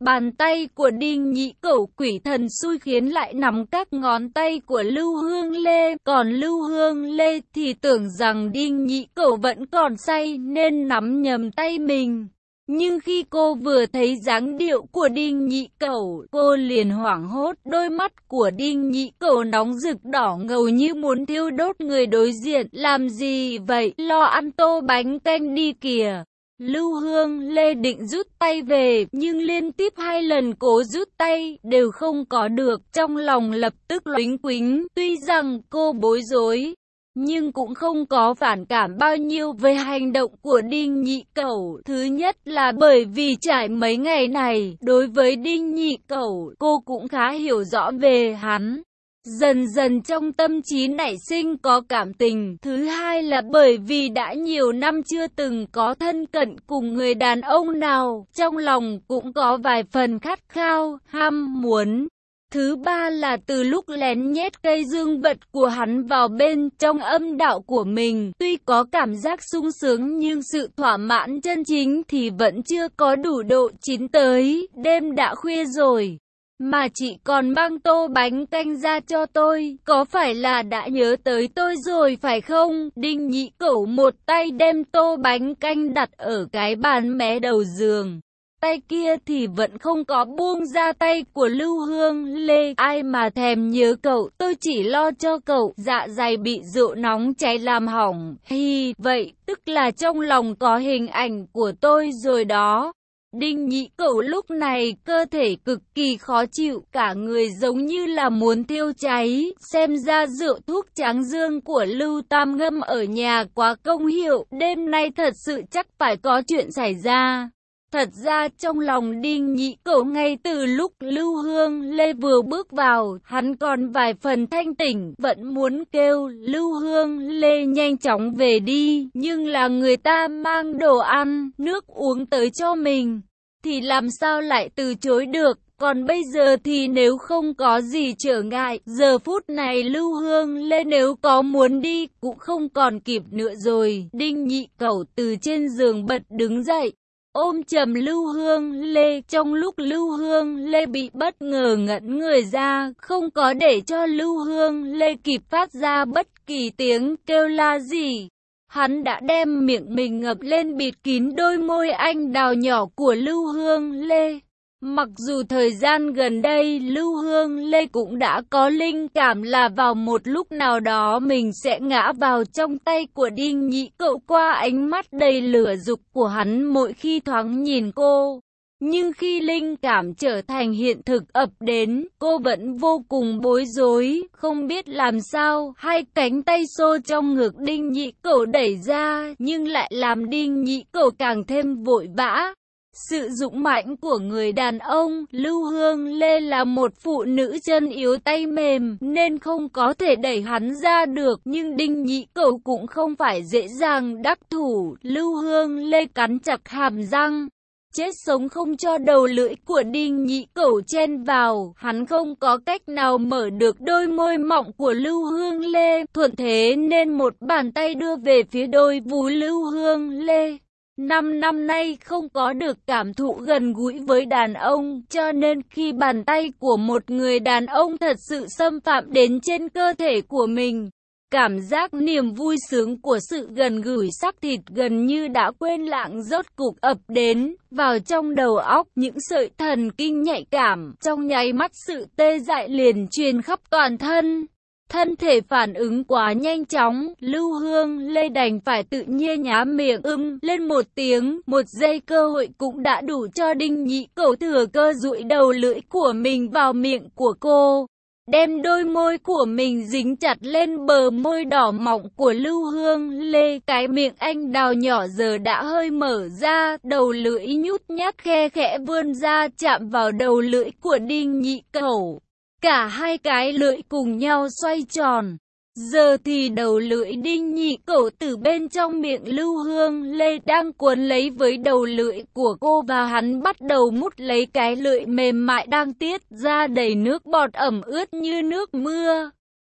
Bàn tay của Đinh Nhị Cẩu quỷ thần xui khiến lại nắm các ngón tay của Lưu Hương Lê, còn Lưu Hương Lê thì tưởng rằng Đinh Nhị Cẩu vẫn còn say nên nắm nhầm tay mình. Nhưng khi cô vừa thấy dáng điệu của Đinh Nhị Cẩu, cô liền hoảng hốt, đôi mắt của Đinh Nhị Cẩu nóng rực đỏ ngầu như muốn thiêu đốt người đối diện. Làm gì vậy, lo ăn tô bánh canh đi kìa. Lưu Hương Lê định rút tay về, nhưng liên tiếp 2 lần cố rút tay, đều không có được, trong lòng lập tức luống quính. Tuy rằng cô bối rối, nhưng cũng không có phản cảm bao nhiêu với hành động của Đinh Nhị Cẩu. Thứ nhất là bởi vì trải mấy ngày này, đối với Đinh Nhị Cẩu, cô cũng khá hiểu rõ về hắn. Dần dần trong tâm trí nảy sinh có cảm tình. Thứ hai là bởi vì đã nhiều năm chưa từng có thân cận cùng người đàn ông nào, trong lòng cũng có vài phần khát khao, ham muốn. Thứ ba là từ lúc lén nhét cây dương vật của hắn vào bên trong âm đạo của mình, tuy có cảm giác sung sướng nhưng sự thỏa mãn chân chính thì vẫn chưa có đủ độ chín tới. Đêm đã khuya rồi, mà chị còn mang tô bánh canh ra cho tôi, có phải là đã nhớ tới tôi rồi phải không? Đinh Nhị Cẩu một tay đem tô bánh canh đặt ở cái bàn mé đầu giường, tay kia thì vẫn không có buông ra tay của Lưu Hương Lê. Ai mà thèm nhớ cậu, tôi chỉ lo cho cậu, dạ dày bị rượu nóng cháy làm hỏng. Hi, vậy tức là trong lòng có hình ảnh của tôi rồi đó. Đinh Nhị Cẩu lúc này cơ thể cực kỳ khó chịu, cả người giống như là muốn thiêu cháy. Xem ra rượu thuốc tráng dương của Lưu Tam ngâm ở nhà quá công hiệu, đêm nay thật sự chắc phải có chuyện xảy ra. Thật ra trong lòng Đinh Nhị Cẩu ngay từ lúc Lưu Hương Lê vừa bước vào, hắn còn vài phần thanh tỉnh, vẫn muốn kêu Lưu Hương Lê nhanh chóng về đi, nhưng là người ta mang đồ ăn, nước uống tới cho mình, thì làm sao lại từ chối được. Còn bây giờ thì nếu không có gì trở ngại, giờ phút này Lưu Hương Lê nếu có muốn đi, cũng không còn kịp nữa rồi. Đinh Nhị Cẩu từ trên giường bật đứng dậy, ôm chầm Lưu Hương Lê. Trong lúc Lưu Hương Lê bị bất ngờ ngẩn người ra, không có để cho Lưu Hương Lê kịp phát ra bất kỳ tiếng kêu la gì, hắn đã đem miệng mình ngập lên bịt kín đôi môi anh đào nhỏ của Lưu Hương Lê. Mặc dù thời gian gần đây Lưu Hương Lê cũng đã có linh cảm là vào một lúc nào đó mình sẽ ngã vào trong tay của Đinh Nhị Cẩu qua ánh mắt đầy lửa dục của hắn mỗi khi thoáng nhìn cô. Nhưng khi linh cảm trở thành hiện thực ập đến, cô vẫn vô cùng bối rối, không biết làm sao. Hai cánh tay xô trong ngực Đinh Nhị Cẩu đẩy ra, nhưng lại làm Đinh Nhị Cẩu càng thêm vội vã. Sự dũng mãnh của người đàn ông, Lưu Hương Lê là một phụ nữ chân yếu tay mềm, nên không có thể đẩy hắn ra được, nhưng Đinh Nhị Cẩu cũng không phải dễ dàng đắc thủ. Lưu Hương Lê cắn chặt hàm răng, chết sống không cho đầu lưỡi của Đinh Nhị Cẩu chen vào. Hắn không có cách nào mở được đôi môi mọng của Lưu Hương Lê, thuận thế nên một bàn tay đưa về phía đôi vú Lưu Hương Lê. 5 năm nay không có được cảm thụ gần gũi với đàn ông, cho nên khi bàn tay của một người đàn ông thật sự xâm phạm đến trên cơ thể của mình, cảm giác niềm vui sướng của sự gần gũi xác thịt gần như đã quên lãng rốt cục ập đến vào trong đầu óc. Những sợi thần kinh nhạy cảm, trong nháy mắt sự tê dại liền truyền khắp toàn thân. Thân thể phản ứng quá nhanh chóng, Lưu Hương Lê đành phải tự nhiên nhá miệng lên một tiếng. Một giây cơ hội cũng đã đủ cho Đinh Nhị Cẩu thừa cơ dụi đầu lưỡi của mình vào miệng của cô, đem đôi môi của mình dính chặt lên bờ môi đỏ mọng của Lưu Hương Lê. Cái miệng anh đào nhỏ giờ đã hơi mở ra, đầu lưỡi nhút nhát khe khẽ vươn ra chạm vào đầu lưỡi của Đinh Nhị Cẩu. Cả hai cái lưỡi cùng nhau xoay tròn. Giờ thì đầu lưỡi Đinh Nhị Cẩu từ bên trong miệng Lưu Hương Lê đang cuốn lấy với đầu lưỡi của cô, và hắn bắt đầu mút lấy cái lưỡi mềm mại đang tiết ra đầy nước bọt ẩm ướt như nước mưa.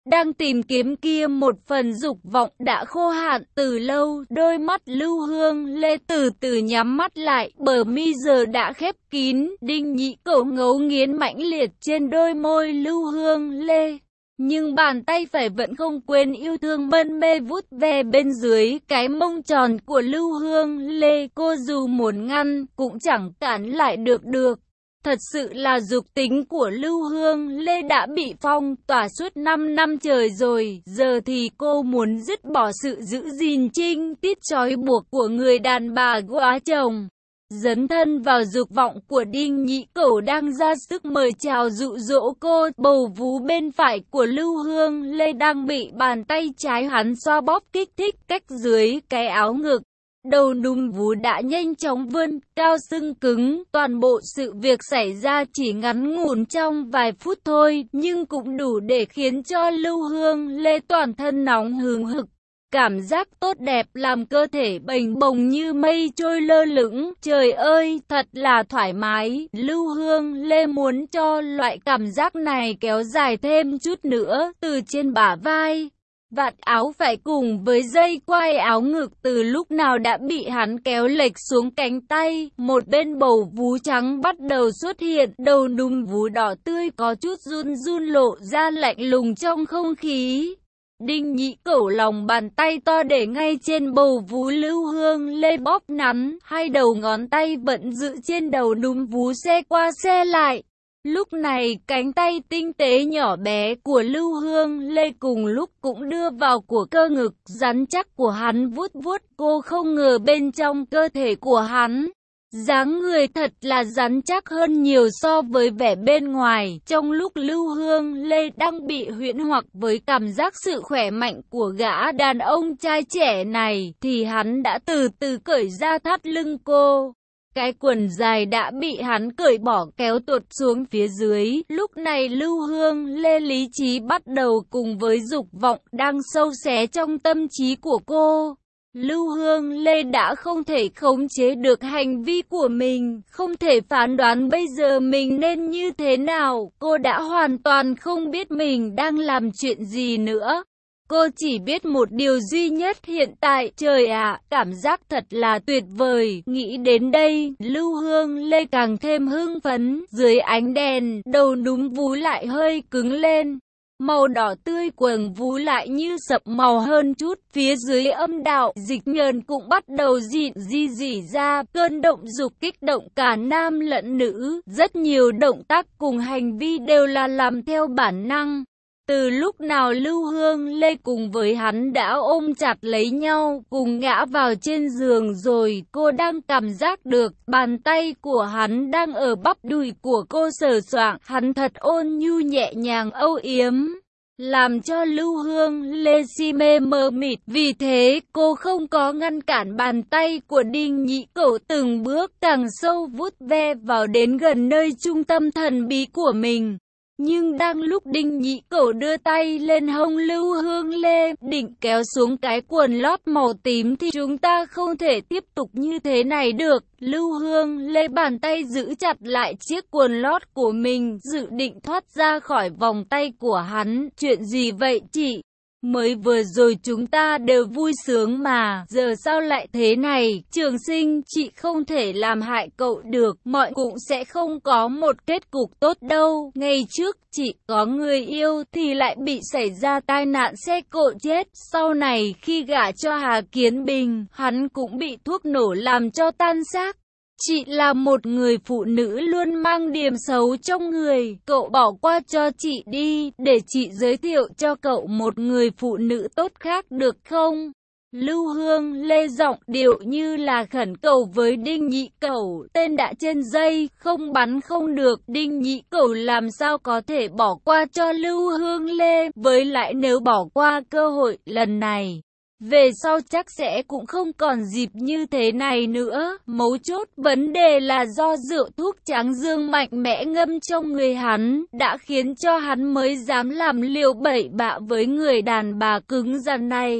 đang tìm kiếm kia một phần dục vọng đã khô hạn từ lâu. Đôi mắt Lưu Hương Lê từ từ nhắm mắt lại, bờ mi giờ đã khép kín. Đinh Nhị Cẩu ngấu nghiến mãnh liệt trên đôi môi Lưu Hương Lê, nhưng bàn tay phải vẫn không quên yêu thương mân mê vuốt ve bên dưới cái mông tròn của Lưu Hương Lê. Cô dù muốn ngăn cũng chẳng cản lại được. Thật sự là dục tính của Lưu Hương Lê đã bị phong tỏa suốt 5 năm trời rồi, giờ thì cô muốn dứt bỏ sự giữ gìn trinh tiết trói buộc của người đàn bà góa chồng. Dấn thân vào dục vọng của Đinh Nhị Cẩu đang ra sức mời chào dụ dỗ cô. Bầu vú bên phải của Lưu Hương Lê đang bị bàn tay trái hắn xoa bóp kích thích cách dưới cái áo ngực. Đầu núm vú đã nhanh chóng vươn cao sưng cứng. Toàn bộ sự việc xảy ra chỉ ngắn ngủn trong vài phút thôi, nhưng cũng đủ để khiến cho Lưu Hương Lê toàn thân nóng hừng hực. Cảm giác tốt đẹp làm cơ thể bềnh bồng như mây trôi lơ lửng. Trời ơi, thật là thoải mái. Lưu Hương Lê muốn cho loại cảm giác này kéo dài thêm chút nữa. Từ trên bả vai, vạt áo phải cùng với dây quai áo ngực từ lúc nào đã bị hắn kéo lệch xuống cánh tay. Một bên bầu vú trắng bắt đầu xuất hiện, đầu núm vú đỏ tươi có chút run run lộ ra lạnh lùng trong không khí. Đinh Nhị Cẩu lòng bàn tay to để ngay trên bầu vú Lưu Hương Lê bóp nắn, hai đầu ngón tay vẫn giữ trên đầu núm vú xe qua xe lại. Lúc này cánh tay tinh tế nhỏ bé của Lưu Hương Lê cùng lúc cũng đưa vào của cơ ngực rắn chắc của hắn vuốt vuốt. Cô không ngờ bên trong cơ thể của hắn, dáng người thật là rắn chắc hơn nhiều so với vẻ bên ngoài. Trong lúc Lưu Hương Lê đang bị huyễn hoặc với cảm giác sự khỏe mạnh của gã đàn ông trai trẻ này, thì hắn đã từ từ cởi ra thắt lưng cô. Cái quần dài đã bị hắn cởi bỏ kéo tuột xuống phía dưới. Lúc này Lưu Hương Lê lý trí bắt đầu cùng với dục vọng đang sâu xé trong tâm trí của cô. Lưu Hương Lê đã không thể khống chế được hành vi của mình, không thể phán đoán bây giờ mình nên như thế nào. Cô đã hoàn toàn không biết mình đang làm chuyện gì nữa. Cô chỉ biết một điều duy nhất hiện tại. Trời ạ, cảm giác thật là tuyệt vời. Nghĩ đến đây, Lưu Hương Lê càng thêm hưng phấn. Dưới ánh đèn, đầu núm vú lại hơi cứng lên. Màu đỏ tươi quầng vú lại như sậm màu hơn chút. Phía dưới âm đạo, dịch nhờn cũng bắt đầu rỉ ra. Cơn động dục kích động cả nam lẫn nữ. Rất nhiều động tác cùng hành vi đều là làm theo bản năng. Từ lúc nào Lưu Hương Lê cùng với hắn đã ôm chặt lấy nhau, cùng ngã vào trên giường rồi, cô đang cảm giác được bàn tay của hắn đang ở bắp đùi của cô sờ soạng, hắn thật ôn nhu nhẹ nhàng âu yếm, làm cho Lưu Hương Lê si mê mờ mịt. Vì thế cô không có ngăn cản bàn tay của Đinh Nhị Cẩu từng bước càng sâu vuốt ve vào đến gần nơi trung tâm thần bí của mình. Nhưng đang lúc Đinh Nhị Cẩu đưa tay lên hông Lưu Hương Lê, định kéo xuống cái quần lót màu tím thì chúng ta không thể tiếp tục như thế này được. Lưu Hương Lê bàn tay giữ chặt lại chiếc quần lót của mình, dự định thoát ra khỏi vòng tay của hắn. Chuyện gì vậy chị? Mới vừa rồi chúng ta đều vui sướng mà, giờ sao lại thế này? Trường Sinh, chị không thể làm hại cậu được, mọi cũng sẽ không có một kết cục tốt đâu. Ngày trước, chị có người yêu thì lại bị xảy ra tai nạn xe cộ chết. Sau này khi gả cho Hà Kiến Bình, hắn cũng bị thuốc nổ làm cho tan xác. Chị là một người phụ nữ luôn mang điểm xấu trong người, cậu bỏ qua cho chị đi, để chị giới thiệu cho cậu một người phụ nữ tốt khác được không? Lưu Hương Lê giọng điệu như là khẩn cầu với Đinh Nhị Cẩu, tên đã trên dây, không bắn không được. Đinh Nhị Cẩu làm sao có thể bỏ qua cho Lưu Hương Lê, với lại nếu bỏ qua cơ hội lần này, về sau chắc sẽ cũng không còn dịp như thế này nữa. Mấu chốt vấn đề là do rượu thuốc tráng dương mạnh mẽ ngâm trong người hắn, đã khiến cho hắn mới dám làm liều bậy bạ với người đàn bà cứng rắn này.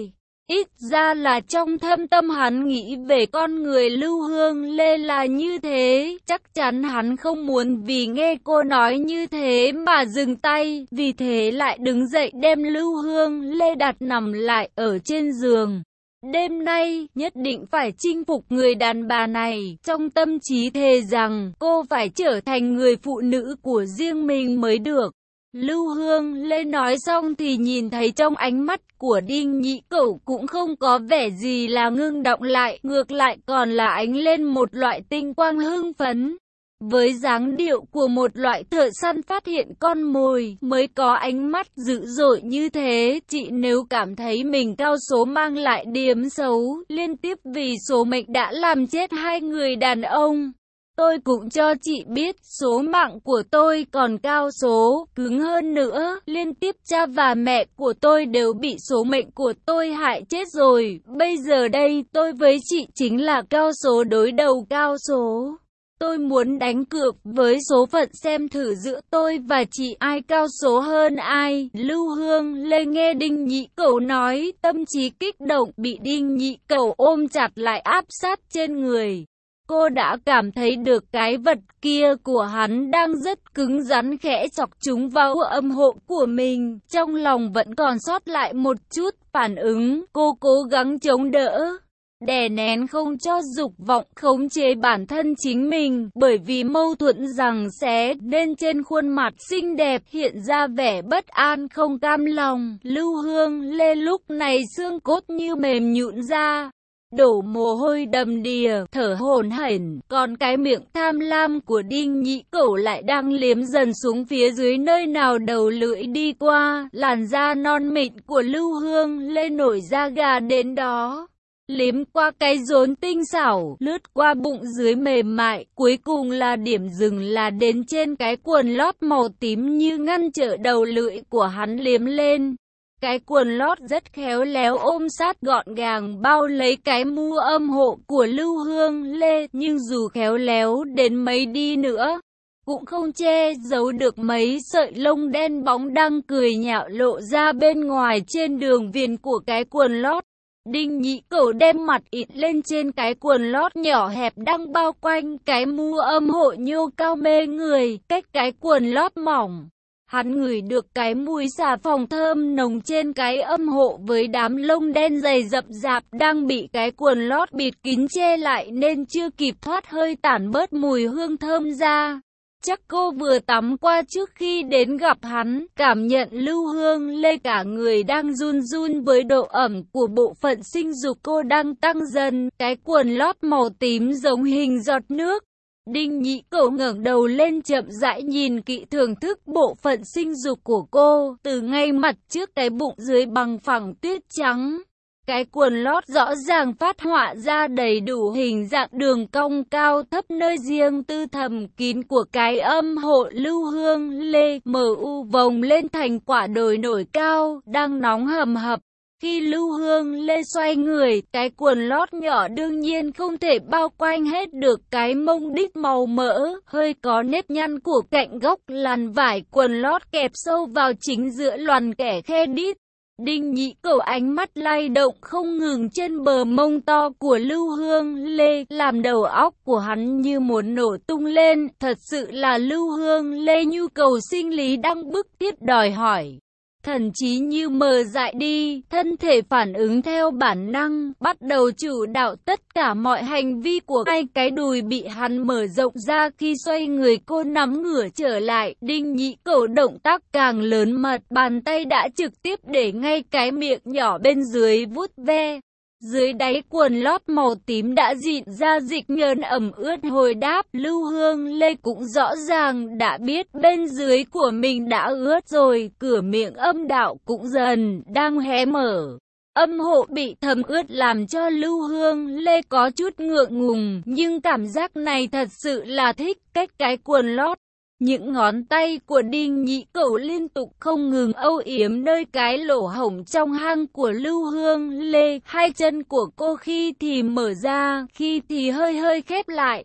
Ít ra là trong thâm tâm hắn nghĩ về con người Lưu Hương Lê là như thế, chắc chắn hắn không muốn vì nghe cô nói như thế mà dừng tay, vì thế lại đứng dậy đem Lưu Hương Lê đặt nằm lại ở trên giường. Đêm nay, nhất định phải chinh phục người đàn bà này, trong tâm trí thề rằng cô phải trở thành người phụ nữ của riêng mình mới được. Lưu Hương Lê nói xong thì nhìn thấy trong ánh mắt của Đinh Nhĩ Cẩu cũng không có vẻ gì là ngưng động lại, ngược lại còn là ánh lên một loại tinh quang hưng phấn. Với dáng điệu của một loại thợ săn phát hiện con mồi mới có ánh mắt dữ dội như thế, chị nếu cảm thấy mình cao số mang lại điểm xấu, liên tiếp vì số mệnh đã làm chết hai người đàn ông. Tôi cũng cho chị biết số mạng của tôi còn cao số, cứng hơn nữa, liên tiếp cha và mẹ của tôi đều bị số mệnh của tôi hại chết rồi, bây giờ đây tôi với chị chính là cao số đối đầu cao số. Tôi muốn đánh cược với số phận xem thử giữa tôi và chị ai cao số hơn ai. Lưu Hương Lê nghe Đinh Nhĩ Cẩu nói, tâm trí kích động, bị Đinh Nhĩ Cẩu ôm chặt lại áp sát trên người. Cô đã cảm thấy được cái vật kia của hắn đang rất cứng rắn khẽ chọc chúng vào âm hộ của mình. Trong lòng vẫn còn sót lại một chút phản ứng, cô cố gắng chống đỡ, đè nén không cho dục vọng khống chế bản thân chính mình, bởi vì mâu thuẫn rằng xé nên trên khuôn mặt xinh đẹp hiện ra vẻ bất an không cam lòng. Lưu Hương Lê lúc này xương cốt như mềm nhũn ra, đổ mồ hôi đầm đìa, thở hổn hển, còn cái miệng tham lam của Đinh Nhĩ Cẩu lại đang liếm dần xuống phía dưới nơi nào đầu lưỡi đi qua, làn da non mịn của Lưu Hương Lê nổi da gà đến đó. Liếm qua cái rốn tinh xảo, lướt qua bụng dưới mềm mại, cuối cùng là điểm dừng là đến trên cái quần lót màu tím như ngăn trở đầu lưỡi của hắn liếm lên. Cái quần lót rất khéo léo ôm sát gọn gàng bao lấy cái mu âm hộ của Lưu Hương Lê, nhưng dù khéo léo đến mấy đi nữa, cũng không che giấu được mấy sợi lông đen bóng đang cười nhạo lộ ra bên ngoài trên đường viền của cái quần lót. Đinh Nhĩ Cẩu đem mặt ịt lên trên cái quần lót nhỏ hẹp đang bao quanh cái mu âm hộ nhô cao mê người, cách cái quần lót mỏng. Hắn ngửi được cái mùi xà phòng thơm nồng trên cái âm hộ với đám lông đen dày rậm rạp đang bị cái quần lót bịt kín che lại nên chưa kịp thoát hơi tản bớt mùi hương thơm ra. Chắc cô vừa tắm qua trước khi đến gặp hắn, cảm nhận Lưu Hương Lê cả người đang run run với độ ẩm của bộ phận sinh dục cô đang tăng dần, cái quần lót màu tím giống hình giọt nước. Đinh Nhĩ Cẩu ngẩng đầu lên chậm rãi nhìn kỹ thưởng thức bộ phận sinh dục của cô, từ ngay mặt trước cái bụng dưới bằng phẳng tuyết trắng. Cái quần lót rõ ràng phát họa ra đầy đủ hình dạng đường cong cao thấp nơi riêng tư thầm kín của cái âm hộ Lưu Hương Lê, mờ u vòng lên thành quả đồi nổi cao, đang nóng hầm hập. Khi Lưu Hương Lê xoay người, cái quần lót nhỏ đương nhiên không thể bao quanh hết được cái mông đít màu mỡ, hơi có nếp nhăn của cạnh góc làn vải quần lót kẹp sâu vào chính giữa loàn kẻ khe đít. Đinh Nhĩ Cẩu ánh mắt lay động không ngừng trên bờ mông to của Lưu Hương Lê, làm đầu óc của hắn như muốn nổ tung lên, thật sự là Lưu Hương Lê nhu cầu sinh lý đang bức thiết đòi hỏi. Thần trí như mờ dại đi, thân thể phản ứng theo bản năng, bắt đầu chủ đạo tất cả mọi hành vi của hai cái đùi bị hắn mở rộng ra khi xoay người cô nắm ngửa trở lại. Đinh Nhĩ Cẩu động tác càng lớn mật, bàn tay đã trực tiếp để ngay cái miệng nhỏ bên dưới vuốt ve. Dưới đáy quần lót màu tím đã dịn ra dịch nhờn ẩm ướt hồi đáp. Lưu Hương Lê cũng rõ ràng đã biết bên dưới của mình đã ướt rồi, cửa miệng âm đạo cũng dần đang hé mở. Âm hộ bị thấm ướt làm cho Lưu Hương Lê có chút ngượng ngùng, nhưng cảm giác này thật sự là thích. Cách cái quần lót, những ngón tay của Đinh Nhĩ Cẩu liên tục không ngừng âu yếm nơi cái lỗ hổng trong hang của Lưu Hương Lê. Hai chân của cô khi thì mở ra, khi thì hơi hơi khép lại.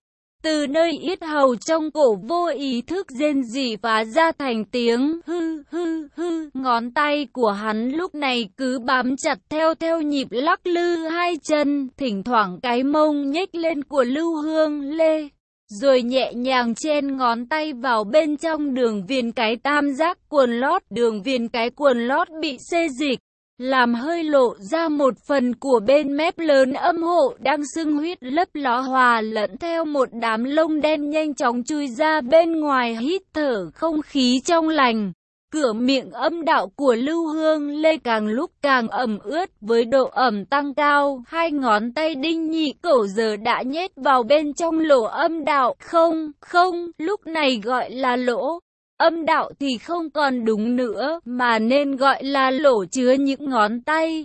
Từ nơi yết hầu trong cổ vô ý thức rên rỉ phá ra thành tiếng hư hư hư. Ngón tay của hắn lúc này cứ bám chặt theo nhịp lắc lư hai chân, thỉnh thoảng cái mông nhếch lên của Lưu Hương Lê, rồi nhẹ nhàng chen ngón tay vào bên trong đường viền cái tam giác quần lót. Đường viền cái quần lót bị xê dịch, làm hơi lộ ra một phần của bên mép lớn âm hộ đang sưng huyết lấp ló, hòa lẫn theo một đám lông đen nhanh chóng chui ra bên ngoài, hít thở không khí trong lành. Cửa miệng âm đạo của Lưu Hương Lê càng lúc càng ẩm ướt với độ ẩm tăng cao. Hai ngón tay Đinh Nhị Cẩu giờ đã nhét vào bên trong lỗ âm đạo. Không, lúc này gọi là lỗ âm đạo thì không còn đúng nữa, mà nên gọi là lỗ chứa những ngón tay.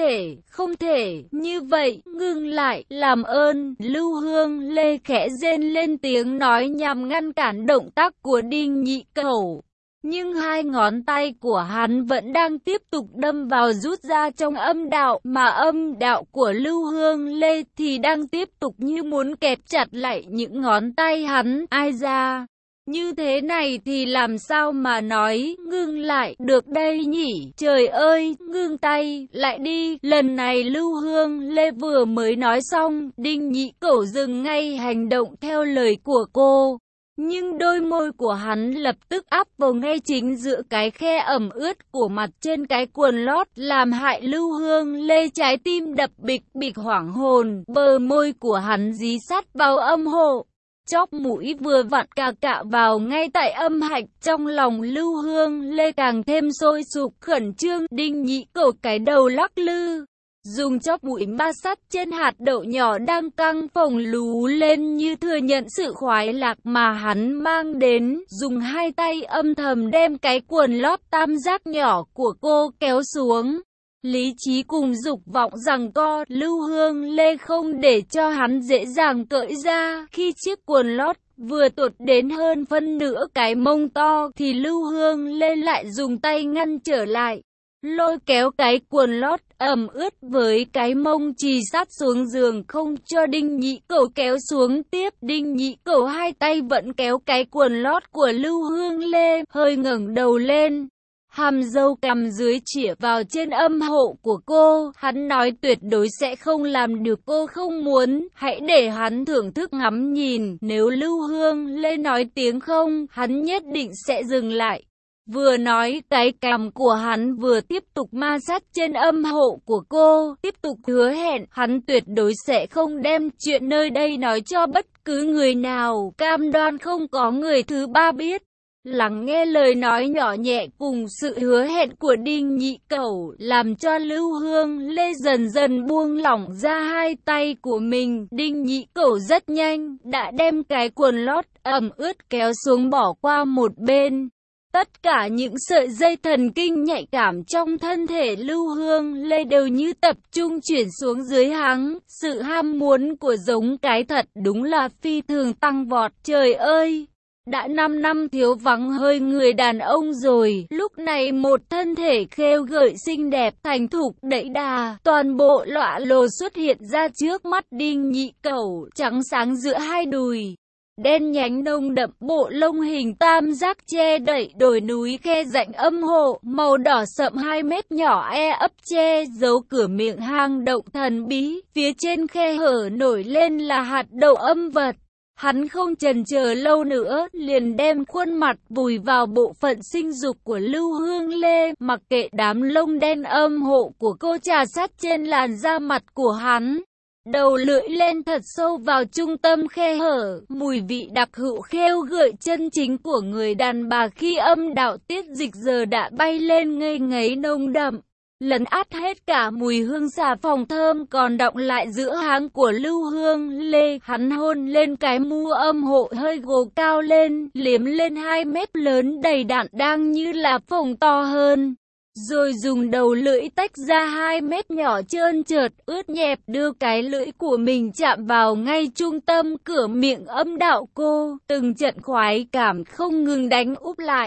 Không thể, như vậy, ngưng lại, làm ơn. Lưu Hương Lê khẽ rên lên tiếng nói nhằm ngăn cản động tác của Đinh Nhị Cẩu. Nhưng hai ngón tay của hắn vẫn đang tiếp tục đâm vào rút ra trong âm đạo, mà âm đạo của Lưu Hương Lê thì đang tiếp tục như muốn kẹp chặt lại những ngón tay hắn. Ai ra? Như thế này thì làm sao mà nói ngưng lại được đây nhỉ? Trời ơi, ngưng tay lại đi. Lần này Lưu Hương Lê vừa mới nói xong, Đinh Nhị Cẩu dừng ngay hành động theo lời của cô. Nhưng đôi môi của hắn lập tức áp vào ngay chính giữa cái khe ẩm ướt của mặt trên cái quần lót, làm hại Lưu Hương Lê trái tim đập bịch bịch hoảng hồn. Bờ môi của hắn dí sát vào âm hộ, chóp mũi vừa vặn cạ vào ngay tại âm hạch. Trong lòng Lưu Hương Lê càng thêm sôi sục khẩn trương. Đinh Nhị Cẩu cái đầu lắc lư, dùng chóp mũi ma sát trên hạt đậu nhỏ đang căng phồng lú lên như thừa nhận sự khoái lạc mà hắn mang đến. Dùng hai tay âm thầm đem cái quần lót tam giác nhỏ của cô kéo xuống. Lý trí cùng dục vọng giằng co, Lưu Hương Lê không để cho hắn dễ dàng cởi ra. Khi chiếc quần lót vừa tuột đến hơn phân nửa cái mông to thì Lưu Hương Lê lại dùng tay ngăn trở lại, lôi kéo cái quần lót ẩm ướt với cái mông chì sát xuống giường, không cho Đinh Nhị Cẩu kéo xuống tiếp. Đinh Nhị Cẩu hai tay vẫn kéo cái quần lót của Lưu Hương Lê, hơi ngẩng đầu lên, hàm râu cằm dưới chĩa vào trên âm hộ của cô. Hắn nói tuyệt đối sẽ không làm được, cô không muốn, hãy để hắn thưởng thức ngắm nhìn. Nếu Lưu Hương Lê nói tiếng không, hắn nhất định sẽ dừng lại. Vừa nói, cái cằm của hắn vừa tiếp tục ma sát trên âm hộ của cô, tiếp tục hứa hẹn, hắn tuyệt đối sẽ không đem chuyện nơi đây nói cho bất cứ người nào, cam đoan không có người thứ ba biết. Lắng nghe lời nói nhỏ nhẹ cùng sự hứa hẹn của Đinh Nhị Cẩu, làm cho Lưu Hương Lê dần dần buông lỏng ra hai tay của mình. Đinh Nhị Cẩu rất nhanh đã đem cái quần lót ẩm ướt kéo xuống bỏ qua một bên. Tất cả những sợi dây thần kinh nhạy cảm trong thân thể Lưu Hương Lê đều như tập trung chuyển xuống dưới hắn. Sự ham muốn của giống cái thật đúng là phi thường tăng vọt. Trời ơi! Đã 5 năm thiếu vắng hơi người đàn ông rồi, lúc này một thân thể khêu gợi xinh đẹp thành thục đẫy đà, toàn bộ lọa lồ xuất hiện ra trước mắt Đinh Nhị Cẩu, trắng sáng giữa hai đùi, đen nhánh nông đậm, bộ lông hình tam giác che đậy đồi núi khe rãnh âm hộ, màu đỏ sậm 2 mét nhỏ ấp che giấu cửa miệng hang động thần bí, phía trên khe hở nổi lên là hạt đậu âm vật. Hắn không chần chờ lâu nữa, liền đem khuôn mặt vùi vào bộ phận sinh dục của Lưu Hương Lê, mặc kệ đám lông đen âm hộ của cô trà sát trên làn da mặt của hắn. Đầu lưỡi lên thật sâu vào trung tâm khe hở, mùi vị đặc hữu khêu gợi chân chính của người đàn bà khi âm đạo tiết dịch giờ đã bay lên ngây ngấy nồng đậm, lấn át hết cả mùi hương xà phòng thơm còn đọng lại giữa háng của Lưu Hương Lê. Hắn hôn lên cái mu âm hộ hơi gồ cao lên, liếm lên 2 mép lớn đầy đặn đang như là phồng to hơn. Rồi dùng đầu lưỡi tách ra 2 mét nhỏ trơn trượt, ướt nhẹp, đưa cái lưỡi của mình chạm vào ngay trung tâm cửa miệng âm đạo cô. Từng trận khoái cảm không ngừng đánh úp lại.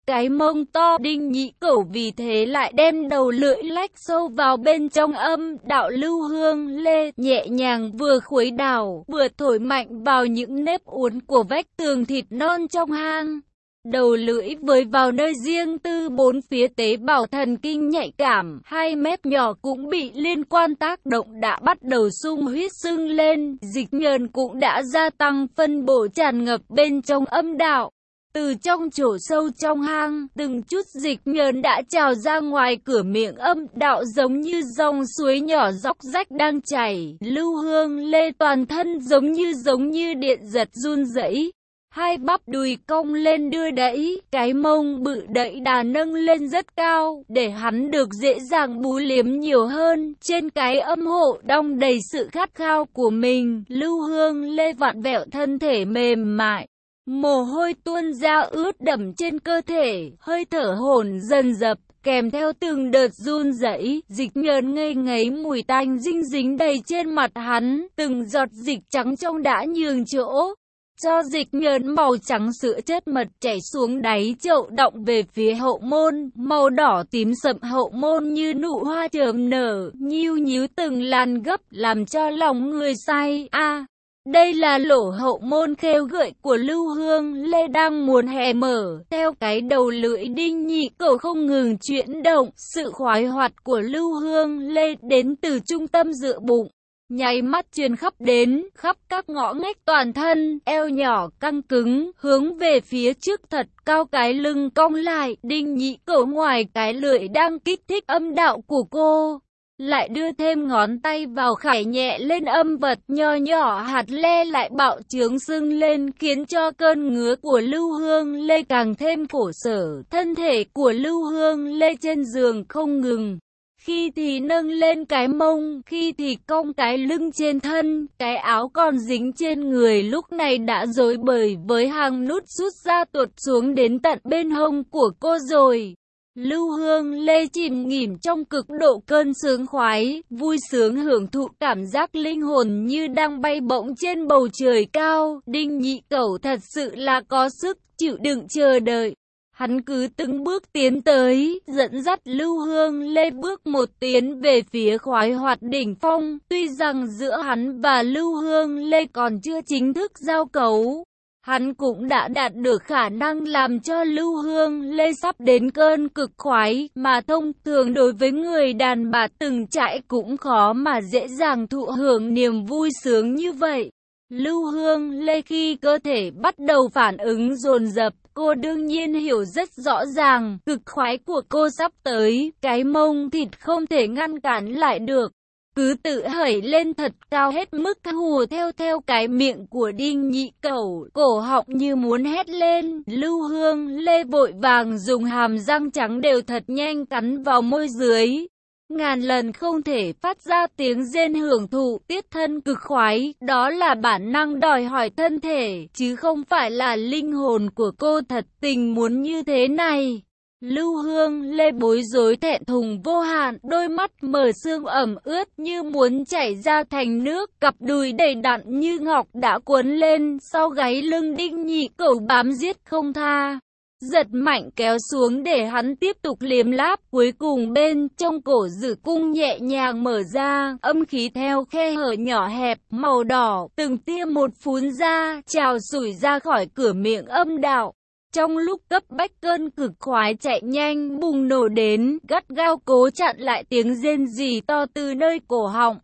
cái mông to. Đinh Nhị Cẩu vì thế lại đem đầu lưỡi lách sâu vào bên trong âm đạo Lưu Hương Lê, nhẹ nhàng vừa khuấy đảo, vừa thổi mạnh vào những nếp uốn của vách tường thịt non trong hang. Đầu lưỡi với vào nơi riêng tư bốn phía tế bào thần kinh nhạy cảm, hai mép nhỏ cũng bị liên quan tác động đã bắt đầu sung huyết sưng lên, dịch nhờn cũng đã gia tăng phân bổ tràn ngập bên trong âm đạo. Từ trong chỗ sâu trong hang, từng chút dịch nhờn đã trào ra ngoài cửa miệng âm đạo giống như dòng suối nhỏ róc rách đang chảy. Lưu Hương Lê toàn thân giống như điện giật run rẩy. Hai bắp đùi cong lên đưa đẩy, cái mông bự đẩy đà nâng lên rất cao, để hắn được dễ dàng bú liếm nhiều hơn. Trên cái âm hộ đong đầy sự khát khao của mình, Lưu Hương Lê vặn vẹo thân thể mềm mại. Mồ hôi tuôn ra ướt đẫm trên cơ thể, hơi thở hổn dần dập, kèm theo từng đợt run rẩy, dịch nhờn ngây ngấy mùi tanh dính đầy trên mặt hắn, từng giọt dịch trắng trong đã nhường chỗ cho dịch nhờn màu trắng sữa chất mật chảy xuống đáy chậu đọng về phía hậu môn, màu đỏ tím sậm hậu môn như nụ hoa chớm nở, nhíu nhíu từng làn gấp làm cho lòng người say. Đây là lỗ hậu môn khêu gợi của Lưu Hương Lê đang muốn hé mở, theo cái đầu lưỡi Đinh Nhị Cẩu không ngừng chuyển động, sự khoái hoạt của Lưu Hương Lê đến từ trung tâm giữa bụng, nháy mắt truyền khắp các ngõ ngách toàn thân, eo nhỏ căng cứng, hướng về phía trước thật cao, cái lưng cong lại. Đinh Nhị Cẩu ngoài cái lưỡi đang kích thích âm đạo của cô, lại đưa thêm ngón tay vào khải nhẹ lên âm vật nho nhỏ hạt le lại bạo trướng sưng lên, khiến cho cơn ngứa của Lưu Hương Lê càng thêm khổ sở. Thân thể của Lưu Hương Lê trên giường không ngừng, khi thì nâng lên cái mông, khi thì cong cái lưng trên thân, cái áo còn dính trên người lúc này đã rối bời với hàng nút rút ra tuột xuống đến tận bên hông của cô rồi. Lưu Hương Lê chìm nghỉm trong cực độ cơn sướng khoái, vui sướng hưởng thụ cảm giác linh hồn như đang bay bổng trên bầu trời cao. Đinh Nhị Cẩu thật sự là có sức chịu đựng chờ đợi. Hắn cứ từng bước tiến tới, dẫn dắt Lưu Hương Lê bước một tiến về phía khoái hoạt đỉnh phong. Tuy rằng giữa hắn và Lưu Hương Lê còn chưa chính thức giao cấu, hắn cũng đã đạt được khả năng làm cho Lưu Hương Lê sắp đến cơn cực khoái, mà thông thường đối với người đàn bà từng trải cũng khó mà dễ dàng thụ hưởng niềm vui sướng như vậy. Lưu Hương Lê khi cơ thể bắt đầu phản ứng dồn dập, cô đương nhiên hiểu rất rõ ràng, cực khoái của cô sắp tới, cái mông thịt không thể ngăn cản lại được. Cứ tự hẩy lên thật cao hết mức hù theo cái miệng của Đinh Nhị Cẩu, cổ họng như muốn hét lên. Lưu Hương Lê vội vàng dùng hàm răng trắng đều thật nhanh cắn vào môi dưới, ngàn lần không thể phát ra tiếng rên hưởng thụ tiết thân cực khoái. Đó là bản năng đòi hỏi thân thể, chứ không phải là linh hồn của cô thật tình muốn như thế này. Lưu Hương Lê bối rối thẹn thùng vô hạn, đôi mắt mờ sương ẩm ướt như muốn chảy ra thành nước, cặp đùi đầy đặn như ngọc đã cuốn lên sau gáy lưng Đinh Nhị Cẩu bám giết không tha, giật mạnh kéo xuống để hắn tiếp tục liếm láp. Cuối cùng bên trong cổ tử cung nhẹ nhàng mở ra, âm khí theo khe hở nhỏ hẹp màu đỏ từng tia một phún ra, trào sủi ra khỏi cửa miệng âm đạo. Trong lúc cấp bách cơn cực khoái chạy nhanh bùng nổ đến, gắt gao cố chặn lại tiếng rên rỉ to từ nơi cổ họng.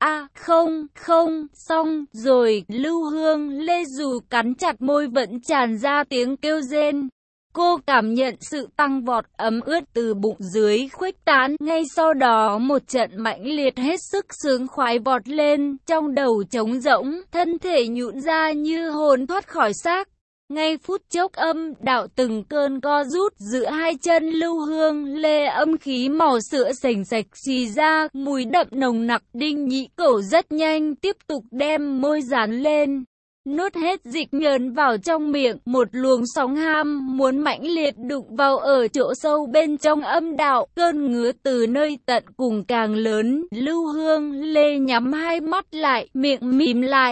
Không, xong rồi. Lưu Hương Lê dù cắn chặt môi vẫn tràn ra tiếng kêu rên. Cô cảm nhận sự tăng vọt ấm ướt từ bụng dưới khuếch tán, ngay sau đó một trận mãnh liệt hết sức sướng khoái vọt lên, trong đầu trống rỗng, thân thể nhũn ra như hồn thoát khỏi xác. Ngay phút chốc âm đạo từng cơn co rút giữa hai chân Lưu Hương Lê, âm khí màu sữa sền sạch xì ra, mùi đậm nồng nặc. Đinh Nhị Cẩu rất nhanh tiếp tục đem môi dán lên, nuốt hết dịch nhờn vào trong miệng. Một luồng sóng ham muốn mãnh liệt đụng vào ở chỗ sâu bên trong âm đạo, cơn ngứa từ nơi tận cùng càng lớn. Lưu Hương Lê nhắm hai mắt lại, miệng mím lại,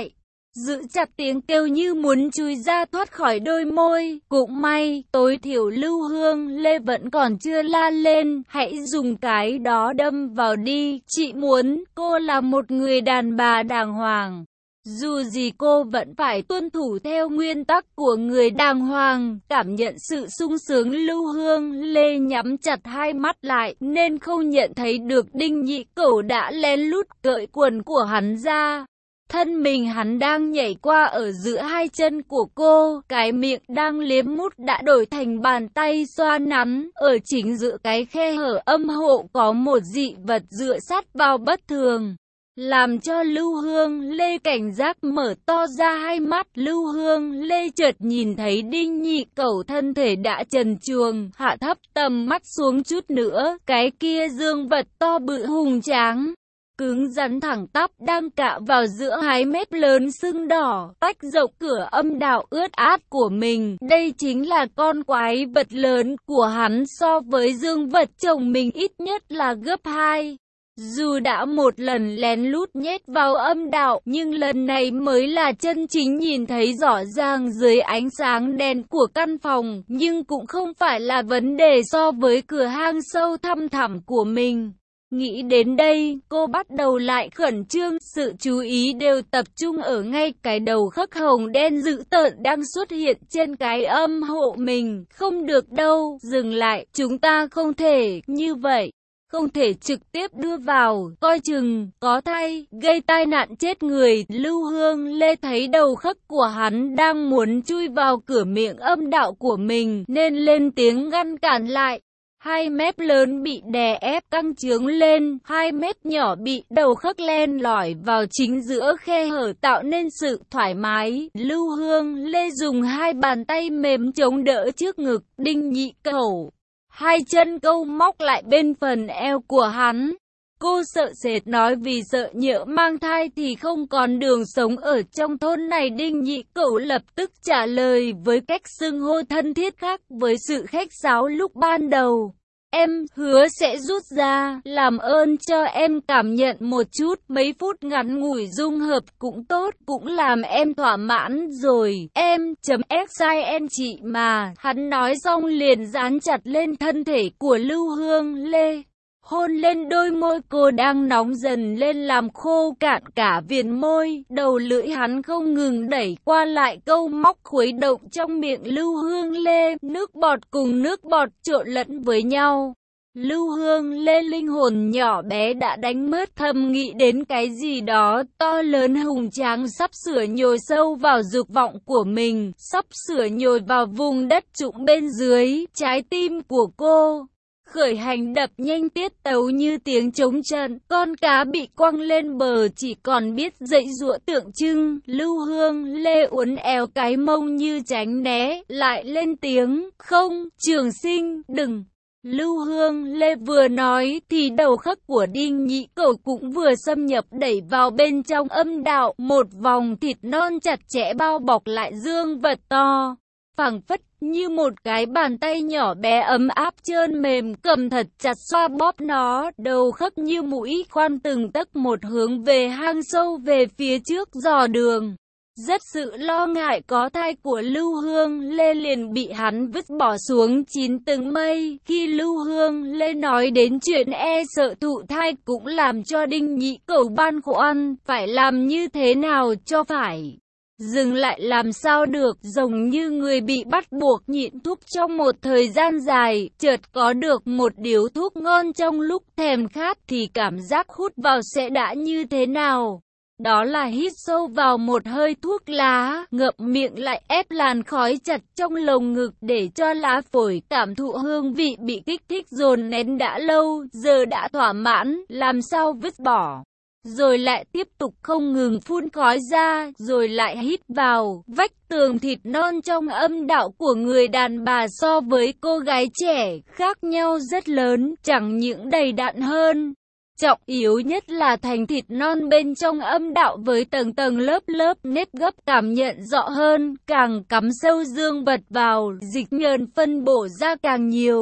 giữ chặt tiếng kêu như muốn chui ra thoát khỏi đôi môi. Cũng may, tối thiểu Lưu Hương Lê vẫn còn chưa la lên, hãy dùng cái đó đâm vào đi, chị muốn, cô là một người đàn bà đàng hoàng. Dù gì cô vẫn phải tuân thủ theo nguyên tắc của người đàng hoàng. Cảm nhận sự sung sướng, Lưu Hương Lê nhắm chặt hai mắt lại nên không nhận thấy được Đinh Nhị Cẩu đã lén lút cởi quần của hắn ra. Thân mình hắn đang nhảy qua ở giữa hai chân của cô, cái miệng đang liếm mút đã đổi thành bàn tay xoa nắn. Ở chính giữa cái khe hở âm hộ có một dị vật dựa sát vào bất thường, làm cho Lưu Hương Lê cảnh giác mở to ra hai mắt. Lưu Hương Lê chợt nhìn thấy Đinh Nhị Cẩu thân thể đã trần truồng, hạ thấp tầm mắt xuống chút nữa, cái kia dương vật to bự hùng tráng, cứng rắn thẳng tắp đang cạ vào giữa hai mép lớn sưng đỏ, tách rộng cửa âm đạo ướt át của mình. Đây chính là con quái vật lớn của hắn, so với dương vật chồng mình ít nhất là gấp 2. Dù đã một lần lén lút nhét vào âm đạo, nhưng lần này mới là chân chính nhìn thấy rõ ràng dưới ánh sáng đèn của căn phòng, nhưng cũng không phải là vấn đề so với cửa hang sâu thăm thẳm của mình. Nghĩ đến đây, cô bắt đầu lại khẩn trương, sự chú ý đều tập trung ở ngay cái đầu khắc hồng đen dữ tợn đang xuất hiện trên cái âm hộ mình. Không được đâu, dừng lại, chúng ta không thể như vậy. Không thể trực tiếp đưa vào, coi chừng, có thay, gây tai nạn chết người. Lưu Hương Lê thấy đầu khắc của hắn đang muốn chui vào cửa miệng âm đạo của mình, nên lên tiếng ngăn cản lại. Hai mép lớn bị đè ép căng trướng lên, hai mép nhỏ bị đầu khắc len lỏi vào chính giữa khe hở tạo nên sự thoải mái. Lưu Hương Lê dùng hai bàn tay mềm chống đỡ trước ngực Đinh Nhị Cẩu, hai chân câu móc lại bên phần eo của hắn. Cô sợ sệt nói vì sợ nhỡ mang thai thì không còn đường sống ở trong thôn này. Đinh Nhị Cẩu lập tức trả lời với cách xưng hô thân thiết khác với sự khách sáo lúc ban đầu. Em hứa sẽ rút ra, làm ơn cho em cảm nhận một chút, mấy phút ngắn ngủi dung hợp cũng tốt, cũng làm em thỏa mãn rồi. Em .xin chị mà. Hắn nói xong liền dán chặt lên thân thể của Lưu Hương Lê, hôn lên đôi môi cô đang nóng dần lên làm khô cạn cả viền môi. Đầu lưỡi hắn không ngừng đẩy qua lại câu móc khuấy động trong miệng Lưu Hương Lê, nước bọt cùng nước bọt trộn lẫn với nhau. Lưu Hương Lê linh hồn nhỏ bé đã đánh mất, thầm nghĩ đến cái gì đó to lớn hùng tráng sắp sửa nhồi sâu vào dục vọng của mình, sắp sửa nhồi vào vùng đất trũng bên dưới. Trái tim của cô khởi hành đập nhanh, tiết tấu như tiếng trống trận, con cá bị quăng lên bờ chỉ còn biết dãy giụa tượng trưng. Lưu Hương Lê uốn éo cái mông như tránh né, lại lên tiếng, không, Trường Sinh, đừng. Lưu Hương Lê vừa nói thì đầu khắc của Đinh Nhị Cẩu cũng vừa xâm nhập đẩy vào bên trong âm đạo, một vòng thịt non chặt chẽ bao bọc lại dương vật to, phảng phất như một cái bàn tay nhỏ bé ấm áp trơn mềm cầm thật chặt xoa bóp nó. Đầu khắc như mũi khoan từng tấc một hướng về hang sâu về phía trước dò đường. Rất sự lo ngại có thai của Lưu Hương Lê liền bị hắn vứt bỏ xuống 9 tầng mây. Khi Lưu Hương Lê nói đến chuyện e sợ thụ thai cũng làm cho Đinh Nhị Cẩu băn khoăn, phải làm như thế nào cho phải. Dừng lại làm sao được, giống như người bị bắt buộc nhịn thuốc trong một thời gian dài, chợt có được một điếu thuốc ngon trong lúc thèm khát thì cảm giác hút vào sẽ đã như thế nào? Đó là hít sâu vào một hơi thuốc lá, ngậm miệng lại ép làn khói chặt trong lồng ngực để cho lá phổi cảm thụ hương vị bị kích thích dồn nén đã lâu, giờ đã thỏa mãn, làm sao vứt bỏ. Rồi lại tiếp tục không ngừng phun khói ra, rồi lại hít vào. Vách tường thịt non trong âm đạo của người đàn bà so với cô gái trẻ khác nhau rất lớn, chẳng những đầy đặn hơn, trọng yếu nhất là thành thịt non bên trong âm đạo với tầng tầng lớp lớp nếp gấp cảm nhận rõ hơn, càng cắm sâu dương vật vào, dịch nhờn phân bổ ra càng nhiều.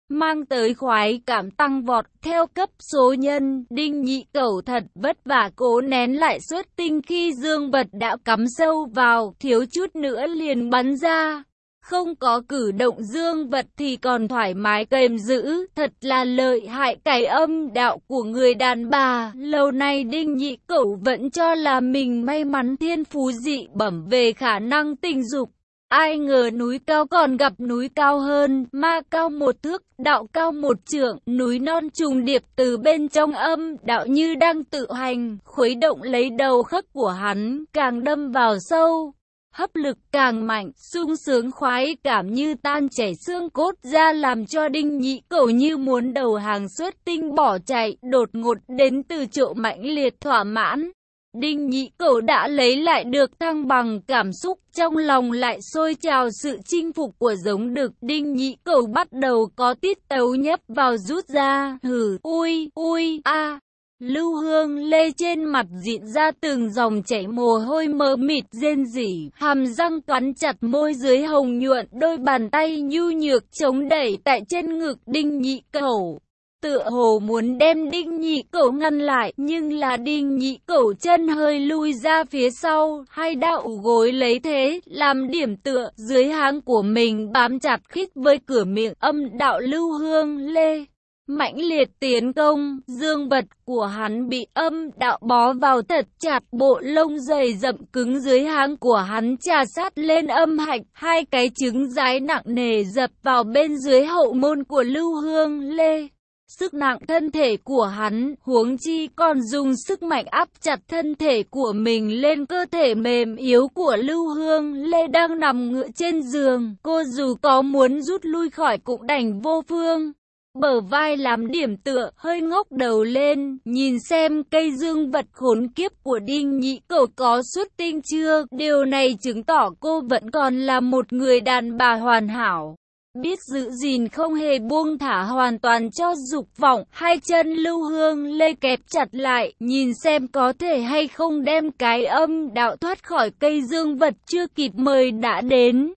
mang tới khoái cảm tăng vọt theo cấp số nhân. Đinh Nhị Cẩu thật vất vả cố nén lại xuất tinh khi dương vật đã cắm sâu vào, thiếu chút nữa liền bắn ra. Không có cử động dương vật thì còn thoải mái kềm giữ, thật là lợi hại cái âm đạo của người đàn bà. Lâu nay Đinh Nhị Cẩu vẫn cho là mình may mắn thiên phú dị bẩm về khả năng tình dục. Ai ngờ núi cao còn gặp núi cao hơn, ma cao 1 thước, đạo cao 1 trượng, núi non trùng điệp từ bên trong âm đạo như đang tự hành, khuấy động lấy đầu khớp của hắn, càng đâm vào sâu. Hấp lực càng mạnh, sung sướng khoái cảm như tan chảy xương cốt ra làm cho Đinh Nhị Cẩu như muốn đầu hàng xuất tinh bỏ chạy, đột ngột đến từ chỗ mãnh liệt thỏa mãn. Đinh Nhị Cẩu đã lấy lại được thăng bằng cảm xúc, trong lòng lại sôi trào sự chinh phục của giống đực. Đinh Nhị Cẩu bắt đầu có tiết tấu nhấp vào rút ra, hừ, ui, a. Lưu Hương Lê trên mặt dịn ra từng dòng chảy mồ hôi mờ mịt rên rỉ, hàm răng cắn chặt môi dưới hồng nhuận, đôi bàn tay nhu nhược chống đẩy tại trên ngực Đinh Nhị Cẩu. Tựa hồ muốn đem Đinh Nhị Cẩu ngăn lại, nhưng là Đinh Nhị Cẩu chân hơi lui ra phía sau, hai đạo gối lấy thế, làm điểm tựa, dưới háng của mình bám chặt khít với cửa miệng âm đạo Lưu Hương Lê. Mãnh liệt tiến công, dương vật của hắn bị âm đạo bó vào thật chặt, bộ lông dày rậm cứng dưới háng của hắn chà sát lên âm hạch, hai cái trứng rái nặng nề dập vào bên dưới hậu môn của Lưu Hương Lê. Sức nặng thân thể của hắn, huống chi còn dùng sức mạnh áp chặt thân thể của mình lên cơ thể mềm yếu của Lưu Hương Lê đang nằm ngựa trên giường. Cô dù có muốn rút lui khỏi cũng đành vô phương. Bờ vai làm điểm tựa, hơi ngóc đầu lên, nhìn xem cây dương vật khốn kiếp của Đinh Nhị Cẩu có xuất tinh chưa. Điều này chứng tỏ cô vẫn còn là một người đàn bà hoàn hảo, biết giữ gìn không hề buông thả hoàn toàn cho dục vọng. Hai chân Lưu Hương Lê kẹp chặt lại, nhìn xem có thể hay không đem cái âm đạo thoát khỏi cây dương vật chưa kịp mời đã đến.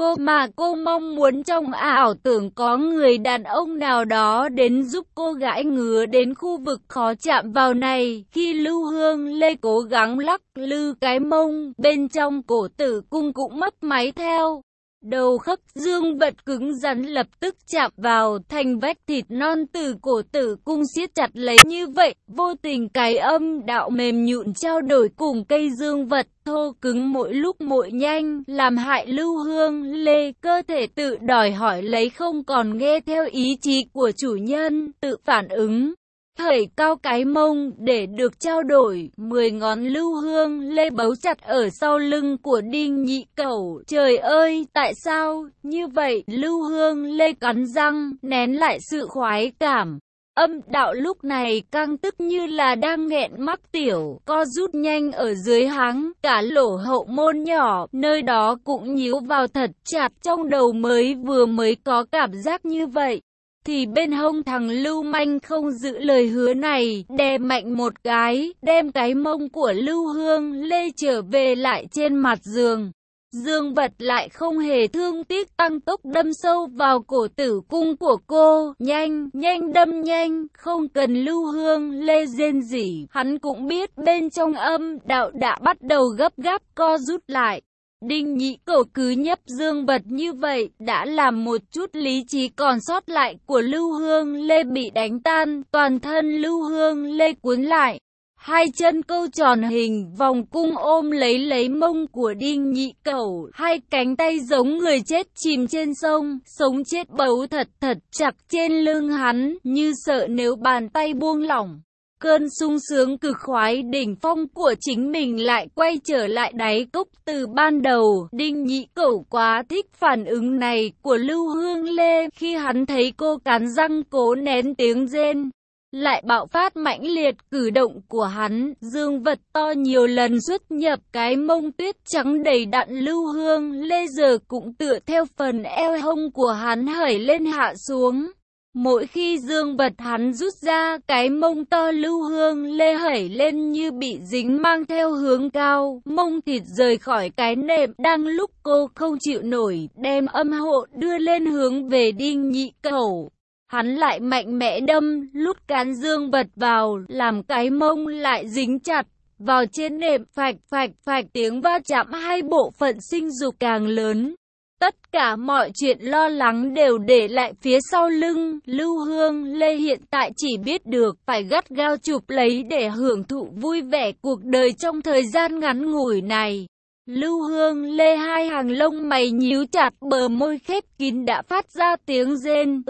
Cô mong muốn trong ảo tưởng có người đàn ông nào đó đến giúp cô gãi ngứa đến khu vực khó chạm vào này. Khi Lưu Hương Lê cố gắng lắc lư cái mông, bên trong cổ tử cung cũng mấp máy theo. Đầu khớp dương vật cứng rắn lập tức chạm vào thành vách thịt non từ cổ tử cung siết chặt lấy, như vậy vô tình cái âm đạo mềm nhũn trao đổi cùng cây dương vật thô cứng mỗi lúc mỗi nhanh, làm hại Lưu Hương Lê cơ thể tự đòi hỏi lấy, không còn nghe theo ý chí của chủ nhân, tự phản ứng. Thẩy cao cái mông để được trao đổi, 10 ngón Lưu Hương Lê bấu chặt ở sau lưng của Đinh Nhị Cẩu. Trời ơi, tại sao như vậy? Lưu Hương Lê cắn răng, nén lại sự khoái cảm. Âm đạo lúc này căng tức như là đang nghẹn mắc tiểu, co rút nhanh ở dưới háng, cả lỗ hậu môn nhỏ, nơi đó cũng nhíu vào thật chặt. Trong đầu mới có cảm giác như vậy, thì bên hông thằng lưu manh không giữ lời hứa này, đè mạnh một cái, đem cái mông của Lưu Hương Lê trở về lại trên mặt giường. Dương vật lại không hề thương tiếc tăng tốc đâm sâu vào cổ tử cung của cô, nhanh đâm nhanh, không cần Lưu Hương Lê rên rỉ, hắn cũng biết bên trong âm đạo đã bắt đầu gấp gáp co rút lại. Đinh Nhị Cẩu cứ nhấp dương vật như vậy, đã làm một chút lý trí còn sót lại của Lưu Hương Lê bị đánh tan, toàn thân Lưu Hương Lê cuốn lại. Hai chân câu tròn hình vòng cung ôm lấy mông của Đinh Nhị Cẩu, hai cánh tay giống người chết chìm trên sông, sống chết bấu thật chặt trên lưng hắn, như sợ nếu bàn tay buông lỏng, cơn sung sướng cực khoái đỉnh phong của chính mình lại quay trở lại đáy cốc từ ban đầu. Đinh Nhị Cẩu quá thích phản ứng này của Lưu Hương Lê, khi hắn thấy cô cắn răng cố nén tiếng rên, lại bạo phát mãnh liệt. Cử động của hắn, dương vật to nhiều lần xuất nhập cái mông tuyết trắng đầy đặn Lưu Hương Lê giờ cũng tựa theo phần eo hông của hắn hởi lên hạ xuống. Mỗi khi dương vật hắn rút ra, cái mông to Lưu Hương Lê hởi lên như bị dính mang theo hướng cao, mông thịt rời khỏi cái nệm. Đang lúc cô không chịu nổi, đem âm hộ đưa lên hướng về Đinh Nhị Cẩu. hắn lại mạnh mẽ đâm, lút cán dương vật vào, làm cái mông lại dính chặt vào trên nệm, phạch phạch phạch, tiếng va chạm hai bộ phận sinh dục càng lớn. Tất cả mọi chuyện lo lắng đều để lại phía sau lưng, Lưu Hương Lê hiện tại chỉ biết được phải gắt gao chụp lấy để hưởng thụ vui vẻ cuộc đời trong thời gian ngắn ngủi này. Lưu Hương Lê hai hàng lông mày nhíu chặt, bờ môi khép kín đã phát ra tiếng rên,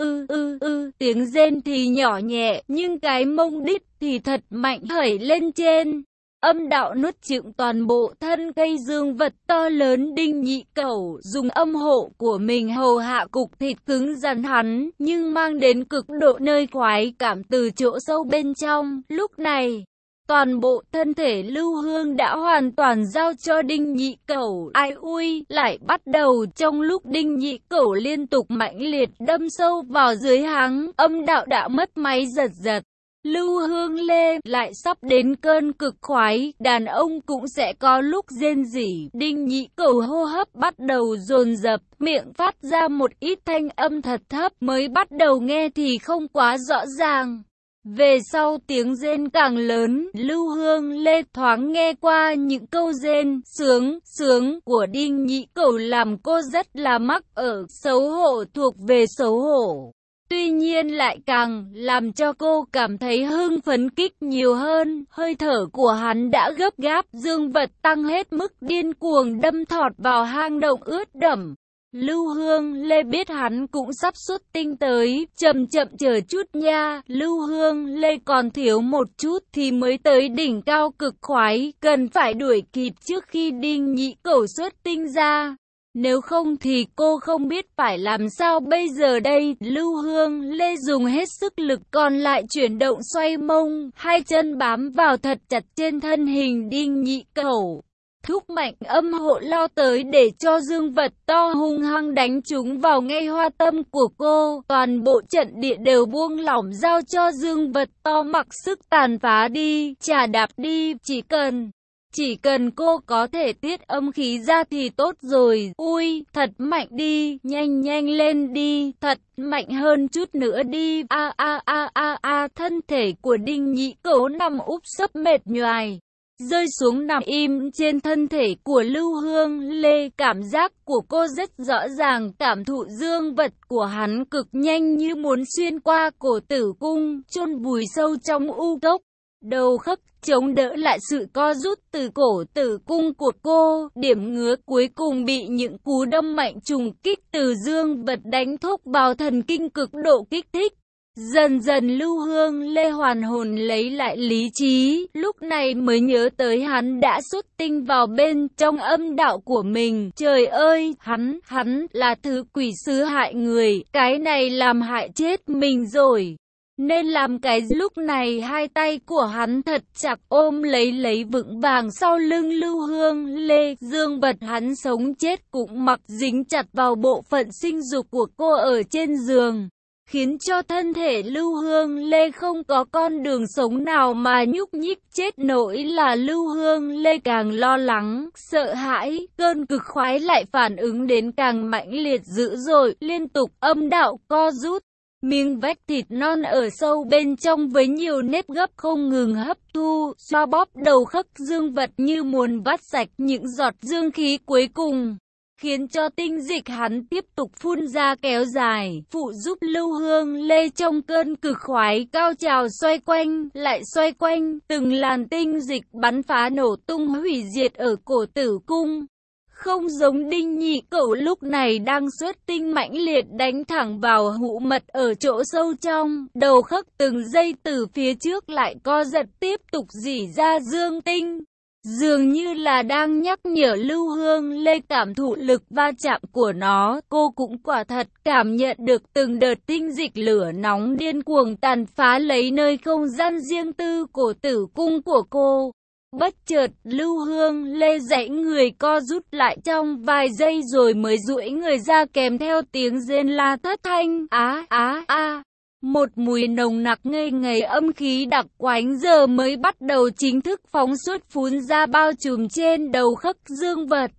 tiếng rên thì nhỏ nhẹ, nhưng cái mông đít thì thật mạnh hẩy lên trên. Âm đạo nuốt chửng toàn bộ thân cây dương vật to lớn. Đinh Nhị Cẩu dùng âm hộ của mình hầu hạ cục thịt cứng rắn hắn, nhưng mang đến cực độ nơi khoái cảm từ chỗ sâu bên trong. Lúc này, toàn bộ thân thể Lưu Hương đã hoàn toàn giao cho Đinh Nhị Cẩu. Ai ui, lại bắt đầu trong lúc Đinh Nhị Cẩu liên tục mãnh liệt đâm sâu vào dưới háng, âm đạo đã mất máy giật giật. Lưu Hương Lê lại sắp đến cơn cực khoái, đàn ông cũng sẽ có lúc rên rỉ. Đinh Nhị Cẩu hô hấp bắt đầu dồn dập, miệng phát ra một ít thanh âm thật thấp, mới bắt đầu nghe thì không quá rõ ràng. Về sau tiếng rên càng lớn, Lưu Hương Lê thoáng nghe qua những câu rên sướng của Đinh Nhị Cẩu làm cô rất là mắc ở, xấu hổ thuộc về xấu hổ. Tuy nhiên lại càng làm cho cô cảm thấy hưng phấn kích nhiều hơn, hơi thở của hắn đã gấp gáp, dương vật tăng hết mức điên cuồng đâm thọt vào hang động ướt đẫm. Lưu Hương Lê biết hắn cũng sắp xuất tinh tới, chậm chậm chờ chút nha, Lưu Hương Lê còn thiếu một chút thì mới tới đỉnh cao cực khoái, cần phải đuổi kịp trước khi Đinh Nhị Cẩu xuất tinh ra. Nếu không thì cô không biết phải làm sao bây giờ đây. Lưu Hương Lê dùng hết sức lực còn lại chuyển động xoay mông, hai chân bám vào thật chặt trên thân hình Đinh Nhị Cẩu. Thúc mạnh âm hộ lao tới để cho dương vật to hung hăng đánh trúng vào ngay hoa tâm của cô. Toàn bộ trận địa đều buông lỏng giao cho dương vật to mặc sức tàn phá đi, chà đạp đi, chỉ cần cô có thể tiết âm khí ra thì tốt rồi. Ui, thật mạnh đi, nhanh lên đi, thật mạnh hơn chút nữa đi. Thân thể của Đinh Nhị Cẩu nằm úp sấp mệt nhoài, rơi xuống nằm im trên thân thể của Lưu Hương Lê. Cảm giác của cô rất rõ ràng, cảm thụ dương vật của hắn cực nhanh như muốn xuyên qua cổ tử cung, chôn vùi sâu trong u cốc. Đầu khớp chống đỡ lại sự co rút từ cổ tử cung của cô, điểm ngứa cuối cùng bị những cú đâm mạnh trùng kích từ dương vật đánh thúc vào thần kinh cực độ kích thích. Dần dần Lưu Hương Lê hoàn hồn lấy lại lý trí, lúc này mới nhớ tới hắn đã xuất tinh vào bên trong âm đạo của mình. Trời ơi, hắn là thứ quỷ sứ hại người, cái này làm hại chết mình rồi. Nên làm cái lúc này hai tay của hắn thật chặt ôm lấy vững vàng sau lưng Lưu Hương Lê. Dương vật hắn sống chết cũng mặc dính chặt vào bộ phận sinh dục của cô ở trên giường, khiến cho thân thể Lưu Hương Lê không có con đường sống nào mà nhúc nhích. Chết nỗi là Lưu Hương Lê càng lo lắng, sợ hãi, cơn cực khoái lại phản ứng đến càng mãnh liệt dữ dội, liên tục âm đạo co rút. Miếng vách thịt non ở sâu bên trong với nhiều nếp gấp không ngừng hấp thu, xoa bóp đầu khớp dương vật như muốn vắt sạch những giọt dương khí cuối cùng, khiến cho tinh dịch hắn tiếp tục phun ra kéo dài, phụ giúp Lưu Hương Lê trong cơn cực khoái cao trào xoay quanh, lại xoay quanh, từng làn tinh dịch bắn phá nổ tung hủy diệt ở cổ tử cung. Không giống Đinh Nhị Cẩu lúc này đang xuất tinh mãnh liệt đánh thẳng vào hũ mật ở chỗ sâu trong, đầu khớp từng giây từ phía trước lại co giật tiếp tục rỉ ra dương tinh. Dường như là đang nhắc nhở Lưu Hương Lê cảm thụ lực va chạm của nó, cô cũng quả thật cảm nhận được từng đợt tinh dịch lửa nóng điên cuồng tàn phá lấy nơi không gian riêng tư cổ tử cung của cô. Bất chợt, Lưu Hương Lê giãy người co rút lại trong vài giây rồi mới duỗi người ra kèm theo tiếng rên la thất thanh. Một mùi nồng nặc ngây ngấy âm khí đặc quánh giờ mới bắt đầu chính thức phóng xuất phún ra bao trùm trên đầu khớp dương vật.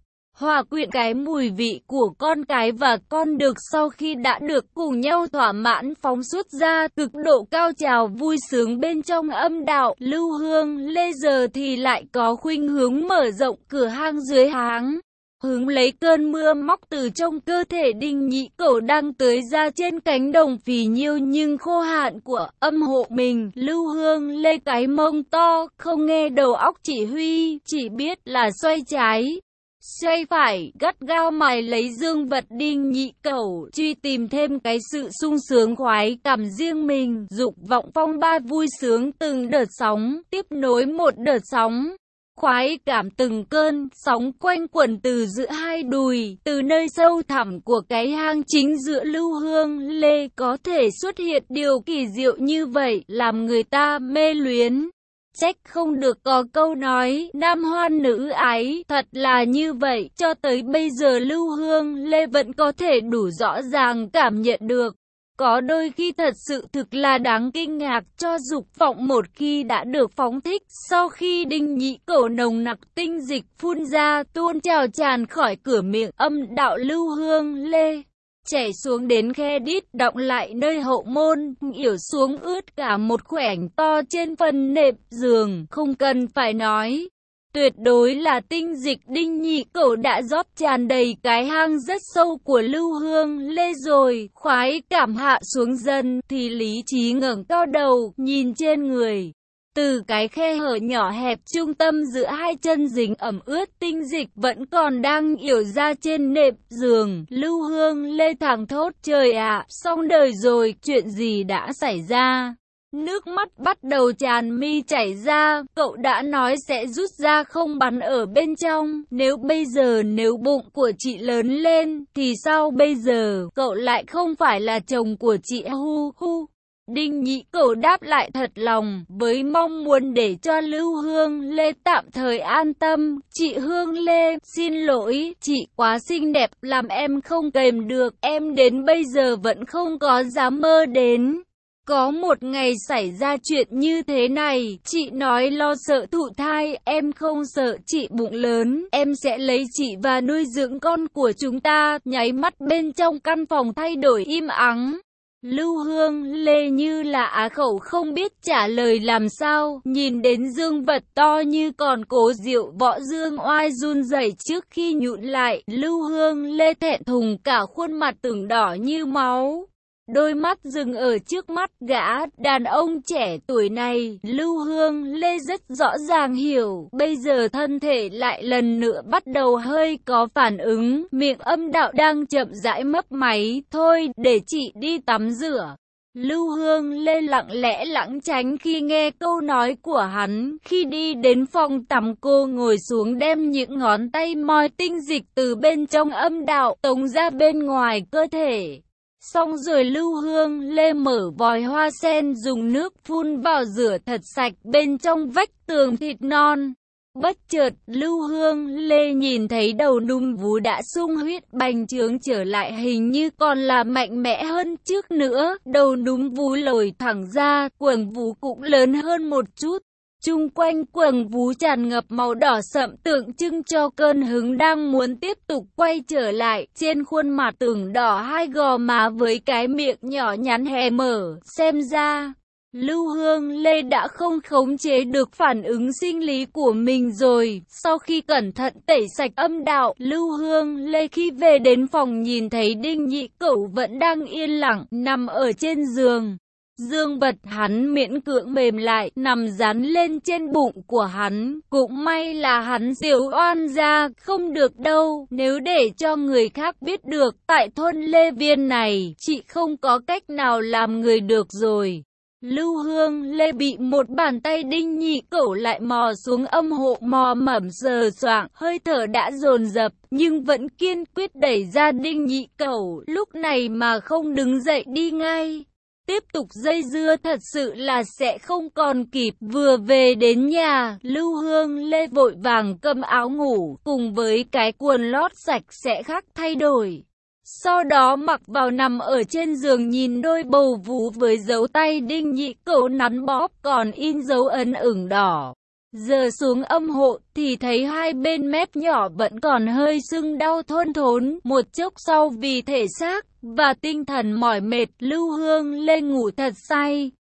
hòa quyện cái mùi vị của con cái và con đực sau khi đã được cùng nhau thỏa mãn phóng xuất ra cực độ cao trào vui sướng bên trong âm đạo. Lưu Hương Lê giờ thì lại có khuynh hướng mở rộng cửa hang dưới háng, hứng lấy cơn mưa móc từ trong cơ thể Đinh Nhị Cẩu đang tưới ra trên cánh đồng phì nhiêu nhưng khô hạn của âm hộ mình. Lưu Hương Lê cái mông to, không nghe đầu óc chỉ huy, chỉ biết là xoay trái, xoay phải, gắt gao mài lấy dương vật Đinh Nhị Cẩu, truy tìm thêm cái sự sung sướng khoái cảm riêng mình. Dục vọng phong ba vui sướng từng đợt sóng, tiếp nối một đợt sóng. Khoái cảm từng cơn sóng quanh quẩn từ giữa hai đùi, từ nơi sâu thẳm của cái hang chính giữa Lưu Hương Lê có thể xuất hiện điều kỳ diệu như vậy, làm người ta mê luyến. Trách không được có câu nói, nam hoan nữ ái, thật là như vậy, cho tới bây giờ Lưu Hương Lê vẫn có thể đủ rõ ràng cảm nhận được. Có đôi khi thật sự thực là đáng kinh ngạc cho dục vọng một khi đã được phóng thích, sau khi Đinh Nhị Cẩu nồng nặc tinh dịch phun ra tuôn trào tràn khỏi cửa miệng âm đạo Lưu Hương Lê, chảy xuống đến khe đít đọng lại nơi hậu môn, yểu xuống ướt cả một khoảnh to trên phần nệm giường, không cần phải nói. Tuyệt đối là tinh dịch Đinh Nhị Cẩu đã rót tràn đầy cái hang rất sâu của Lưu Hương Lê rồi. Khoái cảm hạ xuống dần thì lý trí ngẩng cao đầu nhìn trên người. Từ cái khe hở nhỏ hẹp trung tâm giữa hai chân dính ẩm ướt tinh dịch vẫn còn đang yểu ra trên nệm giường. Lưu Hương Lê thẳng thốt, trời ạ, xong đời rồi, chuyện gì đã xảy ra? Nước mắt bắt đầu tràn mi chảy ra, cậu đã nói sẽ rút ra không bắn ở bên trong, nếu bụng của chị lớn lên, thì sao bây giờ, cậu lại không phải là chồng của chị hu hu. Đinh Nhị Cẩu đáp lại thật lòng, với mong muốn để cho Lưu Hương Lê tạm thời an tâm. Chị Hương Lê, xin lỗi, chị quá xinh đẹp làm em không kềm được, em đến bây giờ vẫn không có dám mơ đến. Có một ngày xảy ra chuyện như thế này, chị nói lo sợ thụ thai, em không sợ chị bụng lớn, em sẽ lấy chị và nuôi dưỡng con của chúng ta. Nháy mắt bên trong căn phòng thay đổi im ắng. Lưu Hương Lê như là á khẩu không biết trả lời làm sao, nhìn đến dương vật to như còn cố rượu võ dương oai run rẩy trước khi nhụn lại. Lưu Hương Lê thẹn thùng cả khuôn mặt ửng đỏ như máu. Đôi mắt dừng ở trước mắt gã đàn ông trẻ tuổi này. Lưu Hương Lê rất rõ ràng hiểu, bây giờ thân thể lại lần nữa bắt đầu hơi có phản ứng, miệng âm đạo đang chậm rãi mấp máy. Thôi, để chị đi tắm rửa. Lưu Hương Lê lặng lẽ lảng tránh khi nghe câu nói của hắn. Khi đi đến phòng tắm, cô ngồi xuống đem những ngón tay moi tinh dịch từ bên trong âm đạo tống ra bên ngoài cơ thể. Xong rồi Lưu Hương Lê mở vòi hoa sen dùng nước phun vào rửa thật sạch bên trong vách tường thịt non. Bất chợt Lưu Hương Lê nhìn thấy đầu núm vú đã sung huyết bành trướng trở lại, hình như còn là mạnh mẽ hơn trước nữa. Đầu núm vú lồi thẳng ra, quầng vú cũng lớn hơn một chút. Chung quanh quầng vú tràn ngập màu đỏ sậm tượng trưng cho cơn hứng đang muốn tiếp tục quay trở lại. Trên khuôn mặt ửng đỏ hai gò má với cái miệng nhỏ nhắn hé mở, xem ra Lưu Hương Lê đã không khống chế được phản ứng sinh lý của mình rồi. Sau khi cẩn thận tẩy sạch âm đạo, Lưu Hương Lê khi về đến phòng nhìn thấy Đinh Nhị Cẩu vẫn đang yên lặng nằm ở trên giường. Dương vật hắn miễn cưỡng mềm lại, nằm dán lên trên bụng của hắn. Cũng may là hắn diều oan ra, không được đâu. Nếu để cho người khác biết được, tại thôn Lê Viên này, chị không có cách nào làm người được rồi. Lưu Hương Lê bị một bàn tay Đinh Nhị Cẩu lại mò xuống âm hộ, mò mẫm sờ soạng, hơi thở đã dồn dập, nhưng vẫn kiên quyết đẩy ra Đinh Nhị Cẩu. Lúc này mà không đứng dậy đi ngay, tiếp tục dây dưa thật sự là sẽ không còn kịp. Vừa về đến nhà, Lưu Hương Lê vội vàng cầm áo ngủ cùng với cái quần lót sạch sẽ khác thay đổi. Sau đó mặc vào nằm ở trên giường nhìn đôi bầu vú với dấu tay Đinh Nhị Cẩu nắn bóp còn in dấu ấn ửng đỏ. Giờ xuống âm hộ thì thấy hai bên mép nhỏ vẫn còn hơi sưng đau thôn thốn. Một chốc sau vì thể xác và tinh thần mỏi mệt, Lưu Hương lên ngủ thật say.